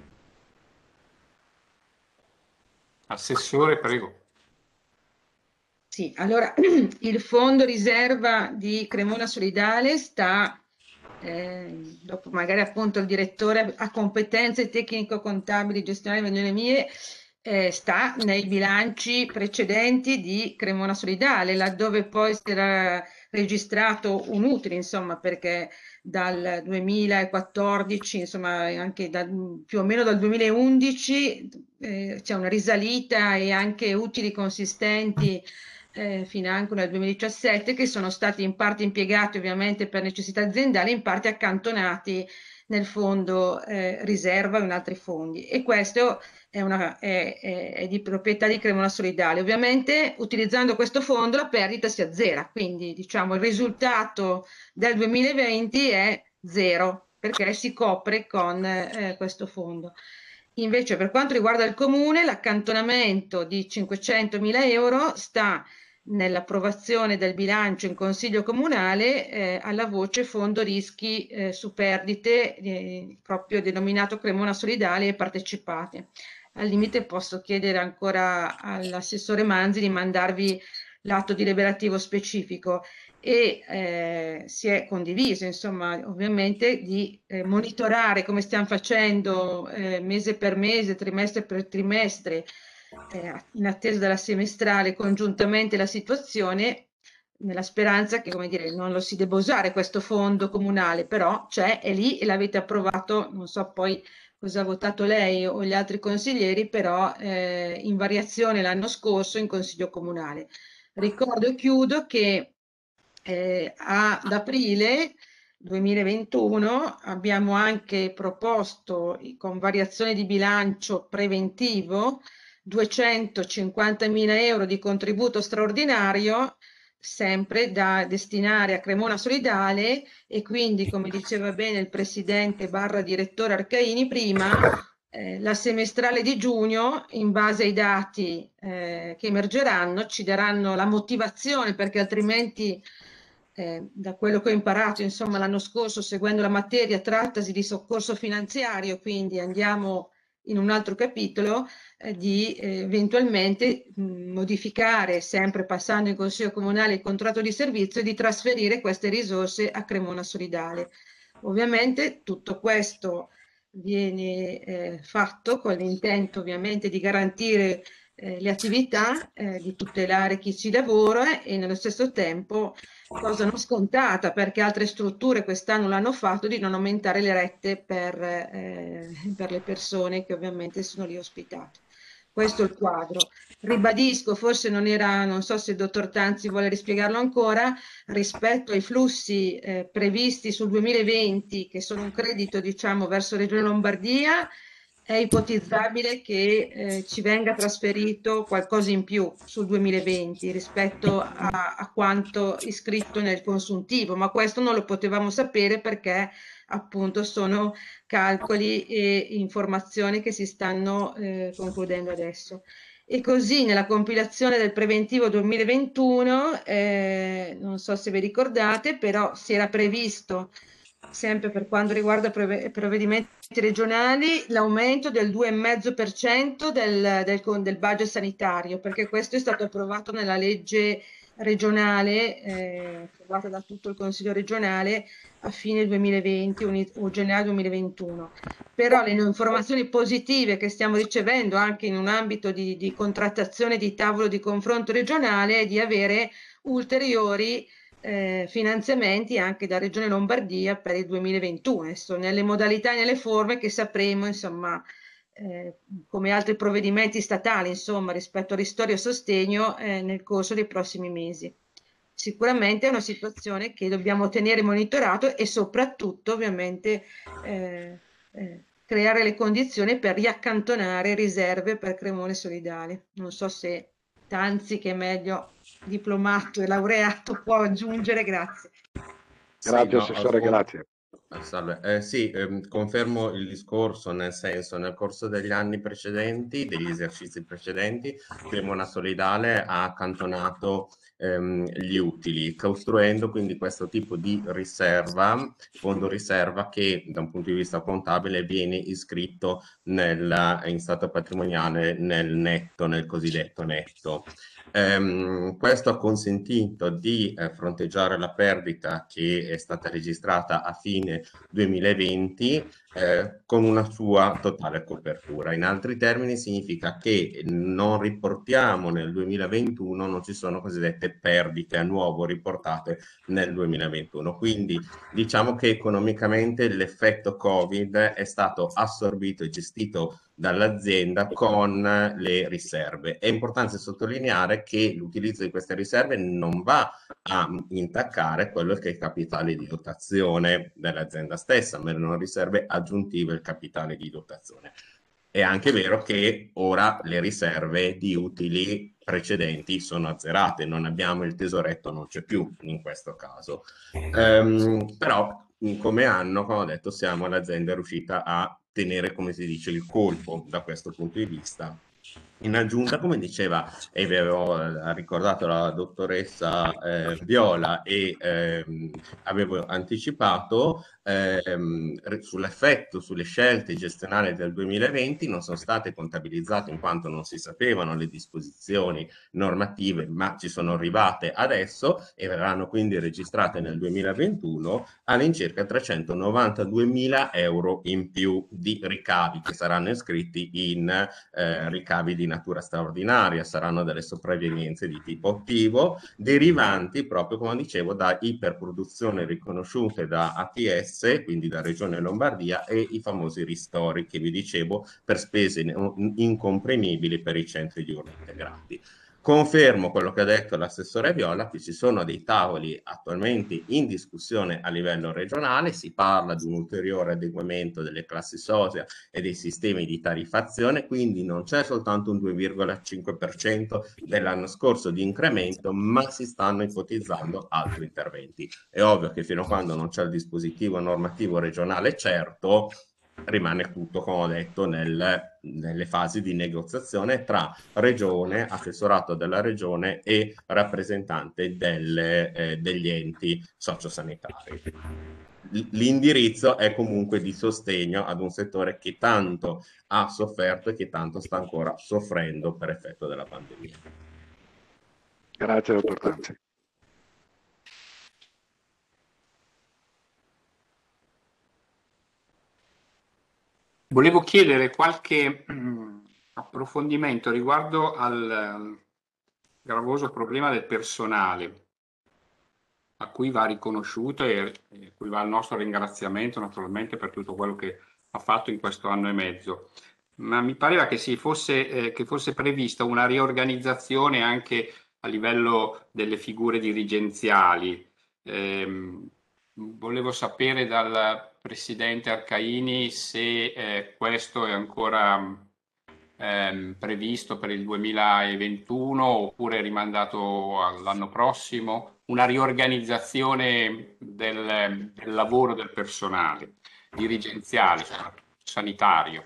Assessore, prego. Sì, allora il fondo riserva di Cremona Solidale sta, dopo magari appunto il direttore ha competenze tecnico-contabili gestionali, vengono mie, sta nei bilanci precedenti di Cremona Solidale, laddove poi si era registrato un utile, insomma, perché dal 2014, insomma, anche più o meno dal 2011 c'è una risalita e anche utili consistenti fino anche nel 2017 che sono stati in parte impiegati ovviamente per necessità aziendali, in parte accantonati nel fondo riserva e in altri fondi, e questo è di proprietà di Cremona Solidale. Ovviamente utilizzando questo fondo la perdita si azzera, quindi diciamo il risultato del 2020 è zero perché si copre con questo fondo. Invece per quanto riguarda il comune, l'accantonamento di 500.000 euro sta nell'approvazione del bilancio in consiglio comunale alla voce fondo rischi su perdite proprio denominato Cremona Solidale e partecipate. Al limite posso chiedere ancora all'assessore Manzi di mandarvi l'atto deliberativo specifico e si è condiviso, insomma, ovviamente di monitorare come stiamo facendo mese per mese, trimestre per trimestre, in attesa della semestrale congiuntamente la situazione, nella speranza che, come dire, non lo si debba usare questo fondo comunale, però c'è, è lì e l'avete approvato, non so poi cosa ha votato lei o gli altri consiglieri, però in variazione l'anno scorso in Consiglio Comunale. Ricordo e chiudo che ad aprile 2021 abbiamo anche proposto con variazione di bilancio preventivo 250.000 euro di contributo straordinario sempre da destinare a Cremona Solidale e quindi, come diceva bene il presidente barra direttore Arcaini prima, la semestrale di giugno, in base ai dati che emergeranno, ci daranno la motivazione, perché altrimenti, da quello che ho imparato, insomma, l'anno scorso, seguendo la materia, trattasi di soccorso finanziario, quindi andiamo in un altro capitolo, di eventualmente modificare, sempre passando in Consiglio Comunale, il contratto di servizio e di trasferire queste risorse a Cremona Solidale. Ovviamente tutto questo viene fatto con l'intento ovviamente di garantire le attività, di tutelare chi ci lavora e nello stesso tempo, cosa non scontata perché altre strutture quest'anno l'hanno fatto, di non aumentare le rette per le persone che ovviamente sono lì ospitate. Questo è il quadro. Ribadisco, forse non so se il dottor Tanzi vuole rispiegarlo ancora, rispetto ai flussi previsti sul 2020, che sono un credito, diciamo, verso Regione Lombardia, è ipotizzabile che ci venga trasferito qualcosa in più sul 2020 rispetto a quanto iscritto nel consuntivo, ma questo non lo potevamo sapere perché appunto sono calcoli e informazioni che si stanno concludendo adesso. E così nella compilazione del preventivo 2021, non so se vi ricordate, però si era previsto, sempre per quanto riguarda provvedimenti regionali, l'aumento del 2,5% del budget sanitario, perché questo è stato approvato nella legge regionale, approvata da tutto il Consiglio regionale a fine 2020 o gennaio 2021. Però le informazioni positive che stiamo ricevendo anche in un ambito di contrattazione di tavolo di confronto regionale è di avere ulteriori finanziamenti anche da Regione Lombardia per il 2021, adesso, nelle modalità e nelle forme che sapremo, insomma, come altri provvedimenti statali, insomma, rispetto a ristoro e sostegno nel corso dei prossimi mesi. Sicuramente è una situazione che dobbiamo tenere monitorato e soprattutto ovviamente creare le condizioni per riaccantonare riserve per Cremona Solidale. Non so se Tanzi, che è meglio diplomato e laureato, può aggiungere. Grazie. Grazie, assessore, grazie. Salve. Sì, confermo il discorso, nel senso, nel corso degli anni precedenti, degli esercizi precedenti, Cremona Solidale ha accantonato gli utili, costruendo quindi questo tipo di riserva, fondo riserva, che da un punto di vista contabile viene iscritto in stato patrimoniale nel netto, nel cosiddetto netto. Questo ha consentito di fronteggiare la perdita che è stata registrata a fine 2020 con una sua totale copertura. In altri termini significa che non riportiamo nel 2021, non ci sono cosiddette perdite a nuovo riportate nel 2021. Quindi diciamo che economicamente l'effetto Covid è stato assorbito e gestito dall'azienda con le riserve. È importante sottolineare che l'utilizzo di queste riserve non va a intaccare quello che è il capitale di dotazione dell'azienda stessa, ma erano riserve aggiuntive al capitale di dotazione. È anche vero che ora le riserve di utili precedenti sono azzerate, non abbiamo il tesoretto, non c'è più in questo caso. Però come anno, come ho detto, l'azienda è riuscita a tenere, come si dice, il colpo da questo punto di vista. In aggiunta, come diceva e vi avevo ricordato la dottoressa Viola e avevo anticipato, sull'effetto, sulle scelte gestionali del 2020 non sono state contabilizzate in quanto non si sapevano le disposizioni normative, ma ci sono arrivate adesso e verranno quindi registrate nel 2021 all'incirca 392.000 euro in più di ricavi che saranno iscritti in ricavi di natura straordinaria, saranno delle sopravvivenze di tipo attivo, derivanti proprio, come dicevo, da iperproduzioni riconosciute da ATS, quindi da Regione Lombardia, e i famosi ristori che vi dicevo per spese incomprimibili per i centri diurni integrati. Confermo quello che ha detto l'assessore Viola, che ci sono dei tavoli attualmente in discussione a livello regionale, si parla di un ulteriore adeguamento delle classi socia e dei sistemi di tariffazione, quindi non c'è soltanto un 2,5% dell'anno scorso di incremento, ma si stanno ipotizzando altri interventi. È ovvio che fino a quando non c'è il dispositivo normativo regionale certo, rimane tutto, come ho detto, nelle fasi di negoziazione tra regione, assessorato della regione e rappresentante degli enti sociosanitari. L'indirizzo è comunque di sostegno ad un settore che tanto ha sofferto e che tanto sta ancora soffrendo per effetto della pandemia. Grazie, dottor Tanzi. Volevo chiedere qualche approfondimento riguardo al gravoso problema del personale, a cui va riconosciuto e a cui va il nostro ringraziamento naturalmente per tutto quello che ha fatto in questo anno e mezzo. Ma mi pareva che fosse prevista una riorganizzazione anche a livello delle figure dirigenziali. Volevo sapere dal Presidente Arcaini se questo è ancora previsto per il 2021 oppure rimandato all'anno prossimo, una riorganizzazione del lavoro del personale dirigenziale, sanitario.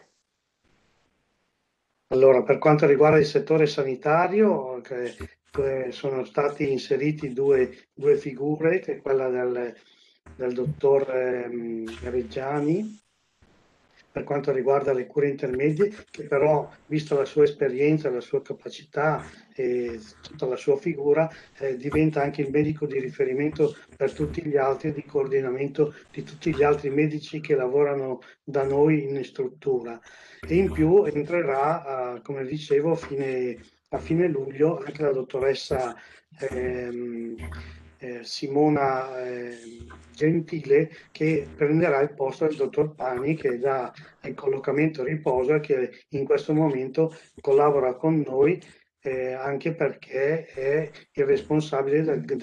Allora, per quanto riguarda il settore sanitario, sono stati inseriti due figure, che è quella del dottor Reggiani, per quanto riguarda le cure intermedie, che però, vista la sua esperienza, la sua capacità e tutta la sua figura, diventa anche il medico di riferimento per tutti gli altri, di coordinamento di tutti gli altri medici che lavorano da noi in struttura. E in più entrerà, come dicevo, a fine luglio anche la dottoressa Simona Gentile, che prenderà il posto del dottor Pani, che è già in collocamento e riposo e che in questo momento collabora con noi, anche perché è il responsabile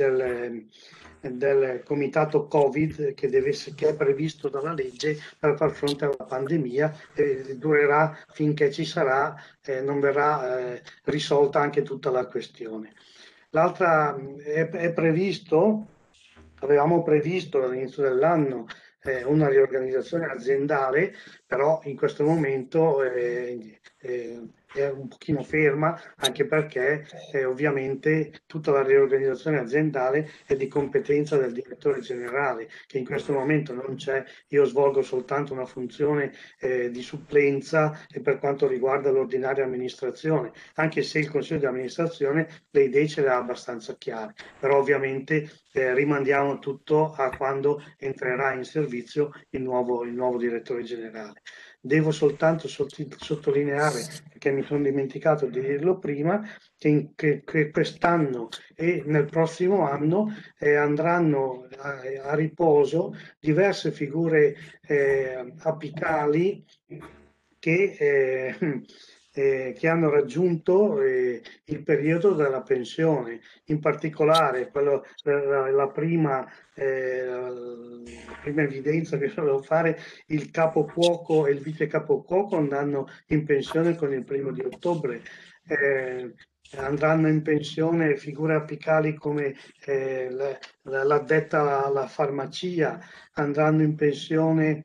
del comitato Covid che è previsto dalla legge per far fronte alla pandemia, e durerà finché ci sarà, non verrà risolta anche tutta la questione. L'altra è previsto, avevamo previsto all'inizio dell'anno una riorganizzazione aziendale, però in questo momento è un pochino ferma, anche perché ovviamente tutta la riorganizzazione aziendale è di competenza del direttore generale, che in questo momento non c'è. Io svolgo soltanto una funzione di supplenza e per quanto riguarda l'ordinaria amministrazione, anche se il consiglio di amministrazione le idee ce le ha abbastanza chiare, però ovviamente rimandiamo tutto a quando entrerà in servizio il nuovo direttore generale. Devo soltanto sottolineare, perché mi sono dimenticato di dirlo prima, che quest'anno e nel prossimo anno andranno a riposo diverse figure apicali che hanno raggiunto il periodo della pensione. In particolare la prima evidenza che volevo fare: il capocuoco e il vice capocuoco andranno in pensione con il 1° ottobre. Andranno in pensione figure apicali come l'addetta alla farmacia, andranno in pensione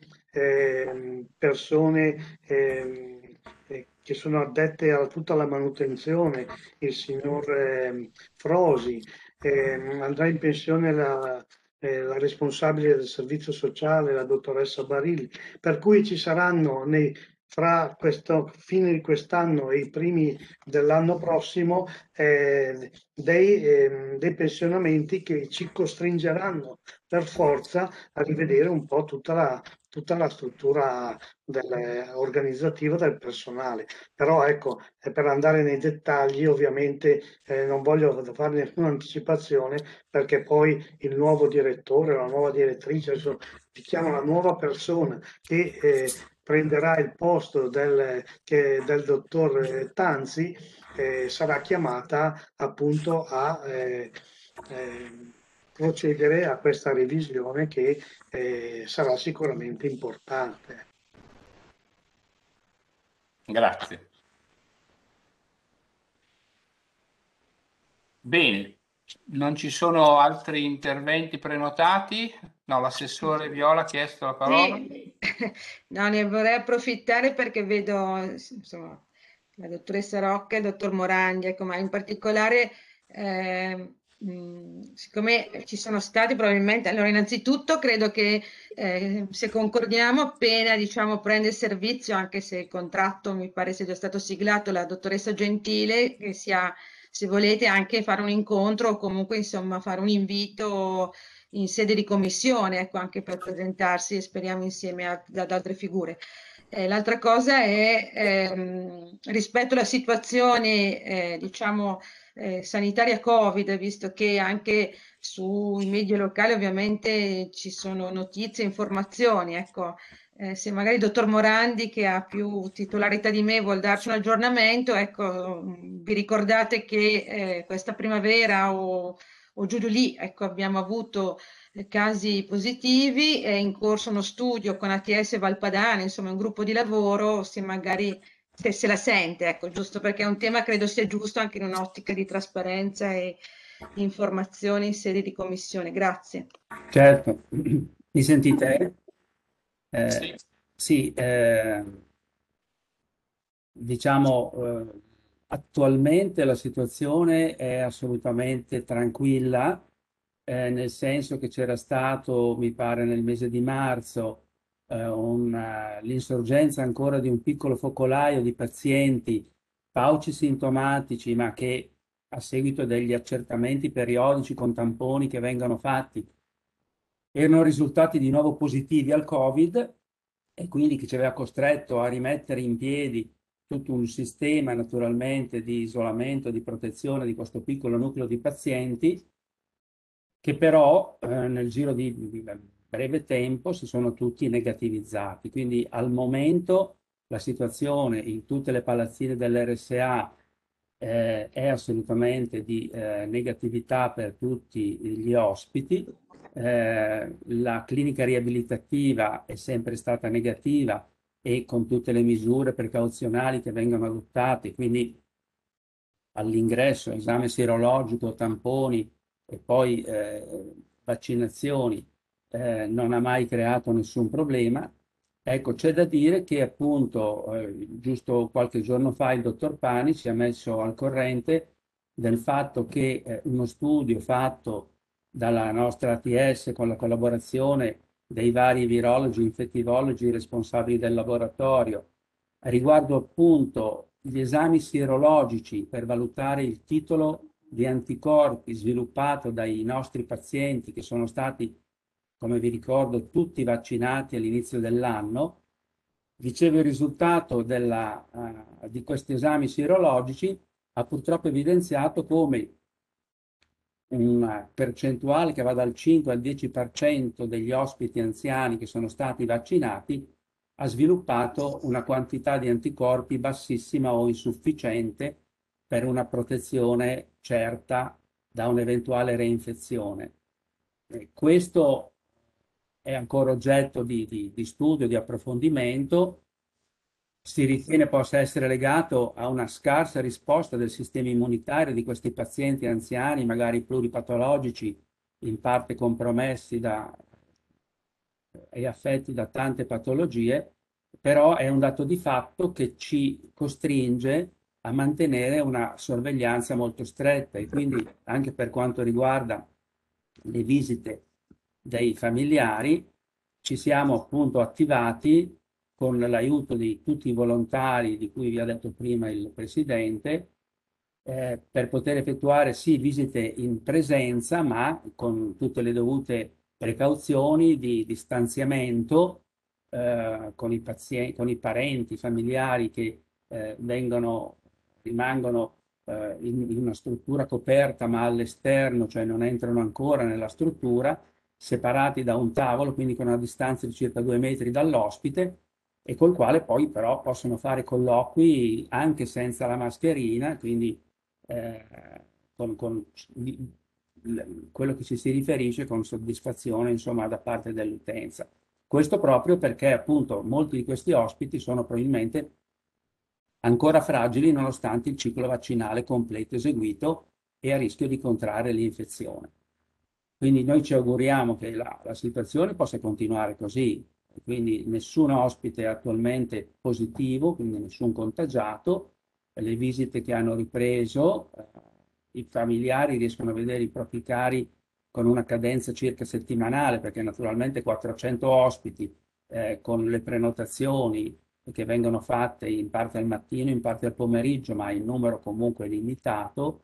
persone che sono addette a tutta la manutenzione, il signor Frosi, andrà in pensione la responsabile del servizio sociale, la dottoressa Barilli, per cui ci saranno fra questo fine di quest'anno e i primi dell'anno prossimo dei pensionamenti che ci costringeranno per forza a rivedere un po' tutta tutta la struttura organizzativa del personale. Però ecco, per andare nei dettagli, ovviamente non voglio fare nessuna anticipazione, perché poi il nuovo direttore, la nuova direttrice, adesso ti chiamo la nuova persona che prenderà il posto del dottor Tanzi, sarà chiamata appunto a procedere a questa revisione che sarà sicuramente importante. Grazie. Bene, non ci sono altri interventi prenotati? No, l'assessore Viola ha chiesto la parola. Sì. No, ne vorrei approfittare perché vedo, insomma, la dottoressa Rocca e il dottor Morandi, ecco, ma in particolare, siccome ci sono stati probabilmente, allora innanzitutto credo che se concordiamo appena, diciamo, prende servizio, anche se il contratto mi pare sia già stato siglato, la dottoressa Gentile, che sia, se volete, anche fare un incontro o comunque, insomma, fare un invito in sede di commissione, ecco, anche per presentarsi e speriamo insieme ad altre figure. L'altra cosa è rispetto alla situazione, diciamo, sanitaria Covid, visto che anche sui media locali ovviamente ci sono notizie, informazioni, ecco, se magari il dottor Morandi, che ha più titolarità di me, vuol darci un aggiornamento, ecco, vi ricordate che questa primavera o giù di lì, ecco, abbiamo avuto casi positivi, è in corso uno studio con ATS Valpadana, insomma un gruppo di lavoro, se magari se la sente, ecco, giusto perché è un tema credo sia giusto anche in un'ottica di trasparenza e informazioni in sede di commissione. Grazie. Certo, mi sentite? Sì. Sì, diciamo, attualmente la situazione è assolutamente tranquilla, nel senso che c'era stato, mi pare, nel mese di marzo, l'insorgenza ancora di un piccolo focolaio di pazienti pauci sintomatici, ma che a seguito degli accertamenti periodici con tamponi che vengono fatti erano risultati di nuovo positivi al Covid, e quindi che ci aveva costretto a rimettere in piedi tutto un sistema naturalmente di isolamento, di protezione di questo piccolo nucleo di pazienti, che però nel giro di breve tempo si sono tutti negativizzati. Quindi al momento la situazione in tutte le palazzine dell'RSA è assolutamente di negatività per tutti gli ospiti. La clinica riabilitativa è sempre stata negativa e con tutte le misure precauzionali che vengono adottate, quindi all'ingresso esame sierologico, tamponi e poi vaccinazioni, non ha mai creato nessun problema. Ecco, c'è da dire che appunto giusto qualche giorno fa il dottor Pani ci ha messo al corrente del fatto che uno studio fatto dalla nostra ATS con la collaborazione dei vari virologi, infettivologi responsabili del laboratorio, riguardo appunto gli esami sierologici per valutare il titolo di anticorpi sviluppato dai nostri pazienti che sono stati, come vi ricordo, tutti vaccinati all'inizio dell'anno. Dicevo, il risultato di questi esami sierologici ha purtroppo evidenziato come una percentuale che va dal 5 al 10% degli ospiti anziani che sono stati vaccinati ha sviluppato una quantità di anticorpi bassissima o insufficiente per una protezione certa da un'eventuale reinfezione. Questo è ancora oggetto di studio, di approfondimento. Si ritiene possa essere legato a una scarsa risposta del sistema immunitario di questi pazienti anziani, magari pluripatologici, in parte compromessi e affetti da tante patologie, però è un dato di fatto che ci costringe a mantenere una sorveglianza molto stretta, e quindi anche per quanto riguarda le visite dei familiari ci siamo appunto attivati con l'aiuto di tutti i volontari di cui vi ha detto prima il Presidente, per poter effettuare sì visite in presenza, ma con tutte le dovute precauzioni di distanziamento con i pazienti, con i parenti, i familiari che rimangono in una struttura coperta ma all'esterno, cioè non entrano ancora nella struttura, separati da un tavolo, quindi con una distanza di circa 2 metri dall'ospite, e col quale poi però possono fare colloqui anche senza la mascherina, quindi con quello che ci si riferisce con soddisfazione, insomma, da parte dell'utenza. Questo proprio perché appunto molti di questi ospiti sono probabilmente ancora fragili nonostante il ciclo vaccinale completo eseguito e a rischio di contrarre l'infezione. Quindi noi ci auguriamo che la situazione possa continuare così, quindi nessun ospite è attualmente positivo, quindi nessun contagiato, le visite che hanno ripreso, i familiari riescono a vedere i propri cari con una cadenza circa settimanale, perché naturalmente 400 ospiti con le prenotazioni che vengono fatte in parte al mattino, in parte al pomeriggio, ma in numero comunque limitato,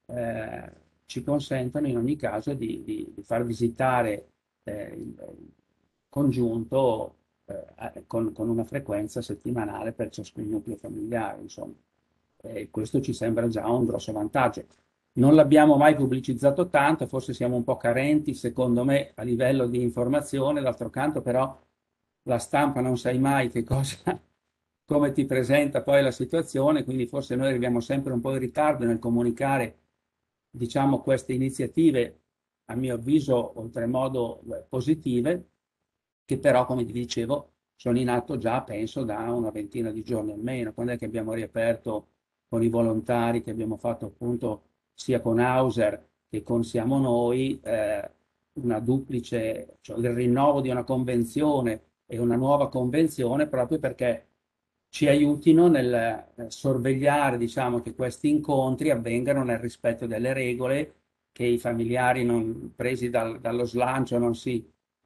ci consentono in ogni caso di far visitare il congiunto con una frequenza settimanale per ciascun nucleo familiare, insomma. Questo ci sembra già un grosso vantaggio. Non l'abbiamo mai pubblicizzato tanto, forse siamo un po' carenti, secondo me, a livello di informazione. D'altro canto, però, la stampa non sai mai che cosa, come ti presenta poi la situazione, quindi forse noi arriviamo sempre un po' in ritardo nel comunicare, diciamo, queste iniziative, a mio avviso, oltremodo positive, che però, come ti dicevo, sono in atto già, penso, da una ventina di giorni almeno. Quando è che abbiamo riaperto con i volontari che abbiamo fatto appunto sia con Hauser che con Siamo Noi, una duplice, cioè il rinnovo di una convenzione e una nuova convenzione proprio perché ci aiutino nel sorvegliare, diciamo, che questi incontri avvengano nel rispetto delle regole, che i familiari non presi dallo slancio non si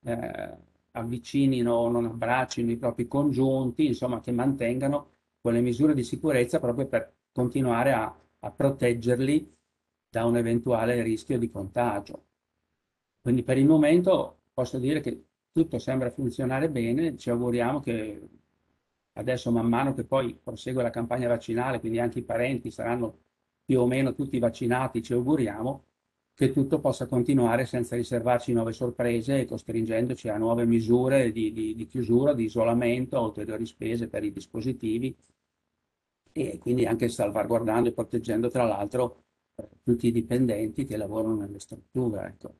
avvicinino o non abbraccino i propri congiunti, insomma, che mantengano quelle misure di sicurezza proprio per continuare a proteggerli da un eventuale rischio di contagio. Quindi per il momento posso dire che tutto sembra funzionare bene, ci auguriamo che adesso man mano che poi prosegue la campagna vaccinale, quindi anche i parenti saranno più o meno tutti vaccinati, ci auguriamo che tutto possa continuare senza riservarci nuove sorprese e costringendoci a nuove misure di chiusura, di isolamento, a ulteriori spese per i dispositivi e quindi anche salvaguardando e proteggendo tra l'altro tutti i dipendenti che lavorano nelle strutture. Ecco.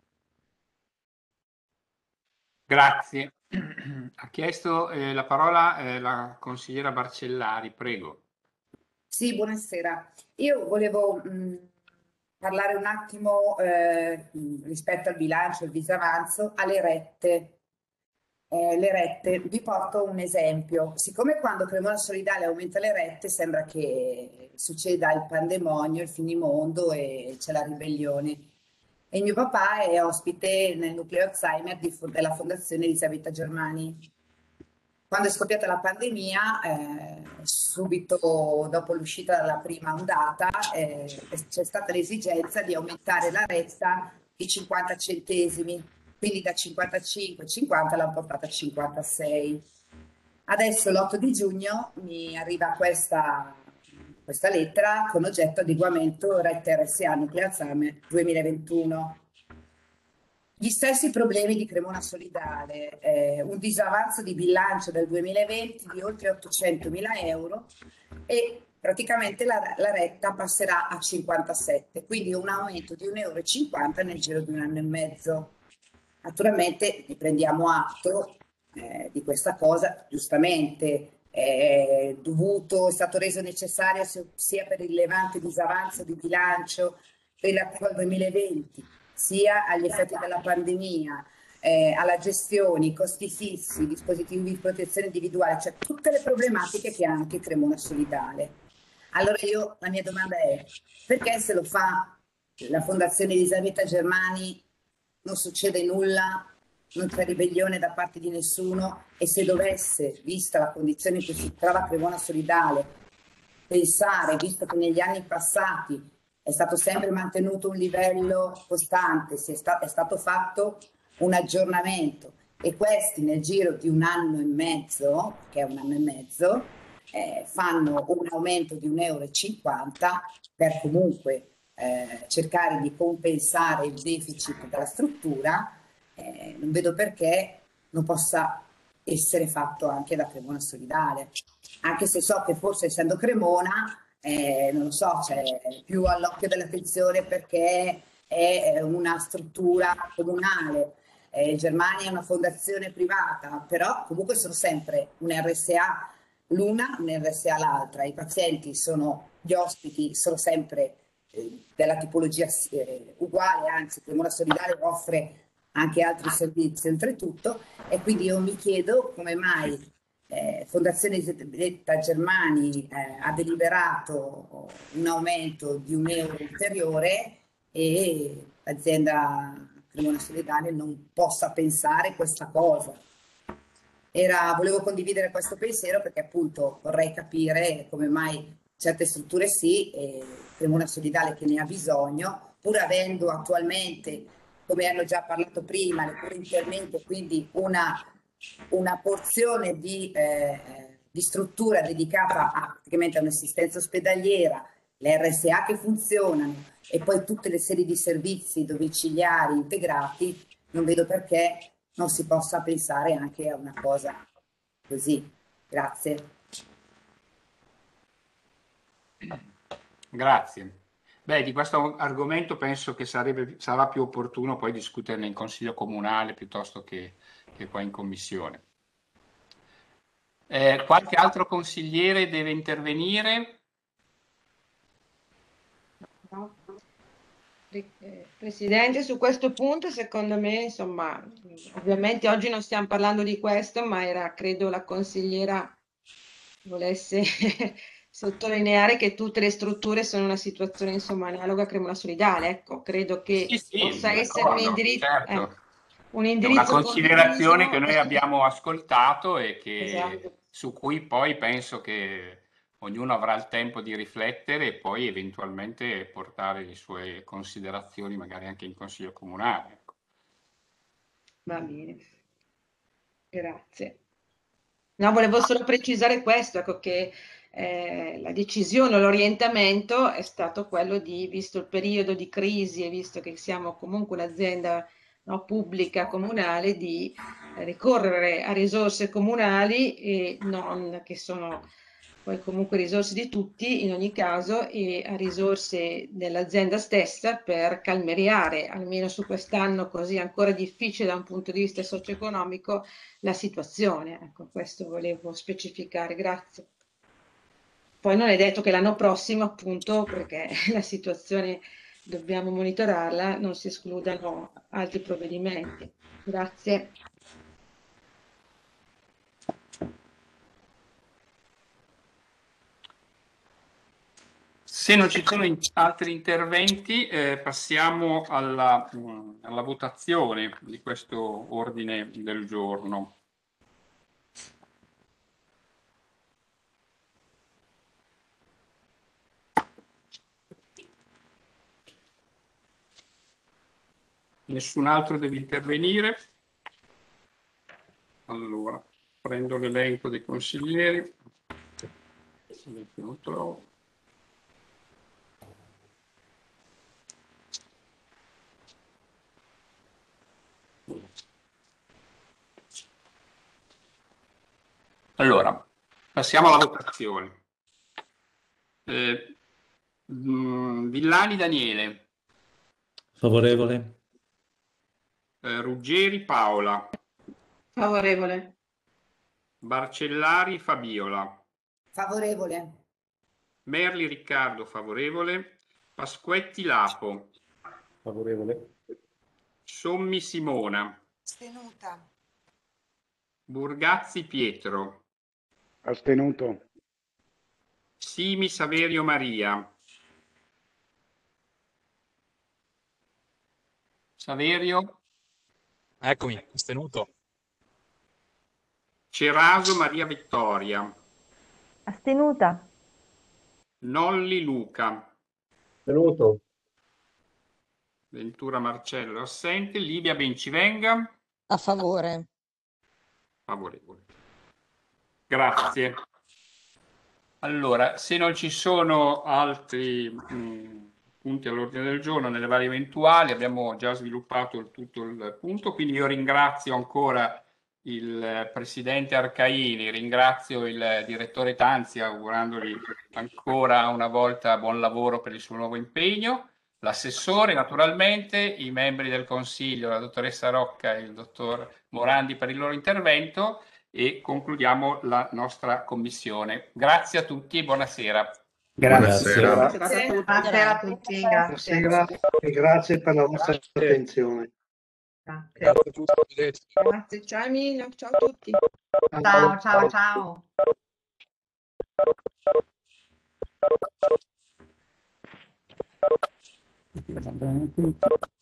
Grazie. Ha chiesto la parola la consigliera Barcellari, prego. Sì, buonasera. Io volevo parlare un attimo rispetto al bilancio, il disavanzo, alle rette. Le rette, vi porto un esempio. Siccome quando Cremona Solidale aumenta le rette sembra che succeda il pandemonio, il finimondo e c'è la ribellione. E mio papà è ospite nel nucleo Alzheimer della Fondazione Elisabetta Germani. Quando è scoppiata la pandemia, subito dopo l'uscita dalla prima ondata, c'è stata l'esigenza di aumentare la retta di 50 centesimi, quindi da 55,50 l'hanno portata a 56. Adesso l'8 di giugno mi arriva questa lettera con oggetto adeguamento rette RSA Nucleo Alzheimer 2021. Gli stessi problemi di Cremona Solidale, un disavanzo di bilancio del 2020 di oltre 800.000 euro e praticamente la retta passerà a 57, quindi un aumento di 1,50 euro nel giro di un anno e mezzo. Naturalmente ne prendiamo atto di questa cosa, giustamente è stato reso necessario sia per il rilevante disavanzo di bilancio relativo al 2020, sia agli effetti della pandemia, alla gestione, i costi fissi, i dispositivi di protezione individuale, cioè tutte le problematiche che ha anche Cremona Solidale. Allora la mia domanda è, perché se lo fa la Fondazione Elisabetta Germani non succede nulla, non c'è ribellione da parte di nessuno e se dovesse, vista la condizione in cui si trova Cremona Solidale, pensare, visto che negli anni passati è stato sempre mantenuto un livello costante, è stato fatto un aggiornamento e questi nel giro di un anno e mezzo, che è un anno e mezzo, fanno un aumento di 1,50 € per comunque cercare di compensare il deficit della struttura. Non vedo perché non possa essere fatto anche da Cremona Solidale, anche se so che forse essendo Cremona, non lo so, c'è più all'occhio dell'attenzione perché è una struttura comunale. Germania è una fondazione privata, però comunque sono sempre un RSA l'una, un RSA l'altra. I pazienti sono, gli ospiti sono sempre della tipologia uguale, anzi Cremona Solidale offre anche altri servizi oltretutto, e quindi io mi chiedo come mai Fondazione Elisabetta Germani ha deliberato un aumento di 1 € ulteriore e l'azienda Cremona Solidale non possa pensare questa cosa. Volevo condividere questo pensiero perché appunto vorrei capire come mai certe strutture sì, e Cremona Solidale che ne ha bisogno, pur avendo attualmente, come hanno già parlato prima, le cure intermente, quindi una porzione di struttura dedicata praticamente a un'assistenza ospedaliera, le RSA che funzionano e poi tutte le serie di servizi domiciliari integrati, non vedo perché non si possa pensare anche a una cosa così. Grazie. Grazie. Beh, di questo argomento penso che sarà più opportuno poi discuterne in Consiglio Comunale piuttosto che poi in Commissione. Qualche altro consigliere deve intervenire? No. Presidente, su questo punto secondo me, insomma, ovviamente oggi non stiamo parlando di questo, ma era, credo, la consigliera volesse sottolineare che tutte le strutture sono in una situazione, insomma, analoga a Cremona Solidale. Ecco, credo che Sì, possa essere un indirizzo, certo. un È una indirizzo considerazione che condiviso. noi abbiamo ascoltato e Esatto. su cui poi penso che ognuno avrà il tempo di riflettere e poi eventualmente portare le sue considerazioni magari anche in Consiglio Comunale. Ecco. Va bene, grazie. No, volevo solo precisare questo, ecco, che la decisione o l'orientamento è stato quello di, visto il periodo di crisi e visto che siamo comunque un'azienda, no, pubblica comunale, di ricorrere a risorse comunali e non che sono poi comunque risorse di tutti in ogni caso, e a risorse dell'azienda stessa per calmierare, almeno su quest'anno così ancora difficile da un punto di vista socio-economico, la situazione. Ecco, questo volevo specificare, grazie. Poi non è detto che l'anno prossimo, appunto, perché la situazione dobbiamo monitorarla, non si escludano altri provvedimenti. Grazie. Se non ci sono altri interventi, passiamo alla votazione di questo ordine del giorno. Nessun altro deve intervenire? Allora, prendo l'elenco dei consiglieri. Non trovo. Allora, passiamo alla votazione. Villani Daniele. Favorevole. Ruggeri Paola. Favorevole. Barcellari Fabiola. Favorevole. Merli Riccardo favorevole. Pasquetti Lapo. Favorevole. Sommi Simona. Astenuta. Burgazzi Pietro. Astenuto. Simi Saverio Maria. Saverio. Eccomi, astenuto. Ceraso Maria Vittoria. Astenuta. Nolli Luca. Astenuto. Ventura Marcello assente. Livia Bencivenga. A favore. Favorevole. Grazie. Allora, se non ci sono altri punti all'ordine del giorno nelle varie eventuali, abbiamo già sviluppato tutto il punto, quindi io ringrazio ancora il Presidente Arcaini, ringrazio il Direttore Tanzi, augurandogli ancora una volta buon lavoro per il suo nuovo impegno, l'assessore naturalmente, i membri del Consiglio, la dottoressa Rocca e il dottor Morandi per il loro intervento, e concludiamo la nostra commissione. Grazie a tutti e buonasera. Grazie. Buonasera a tutti, grazie. Buonasera e grazie per la vostra attenzione. Grazie. Grazie a tutti. Arrivederci. Grazie, ciao Emilio, ciao a tutti. Ciao, ciao, ciao. Va bene tutto.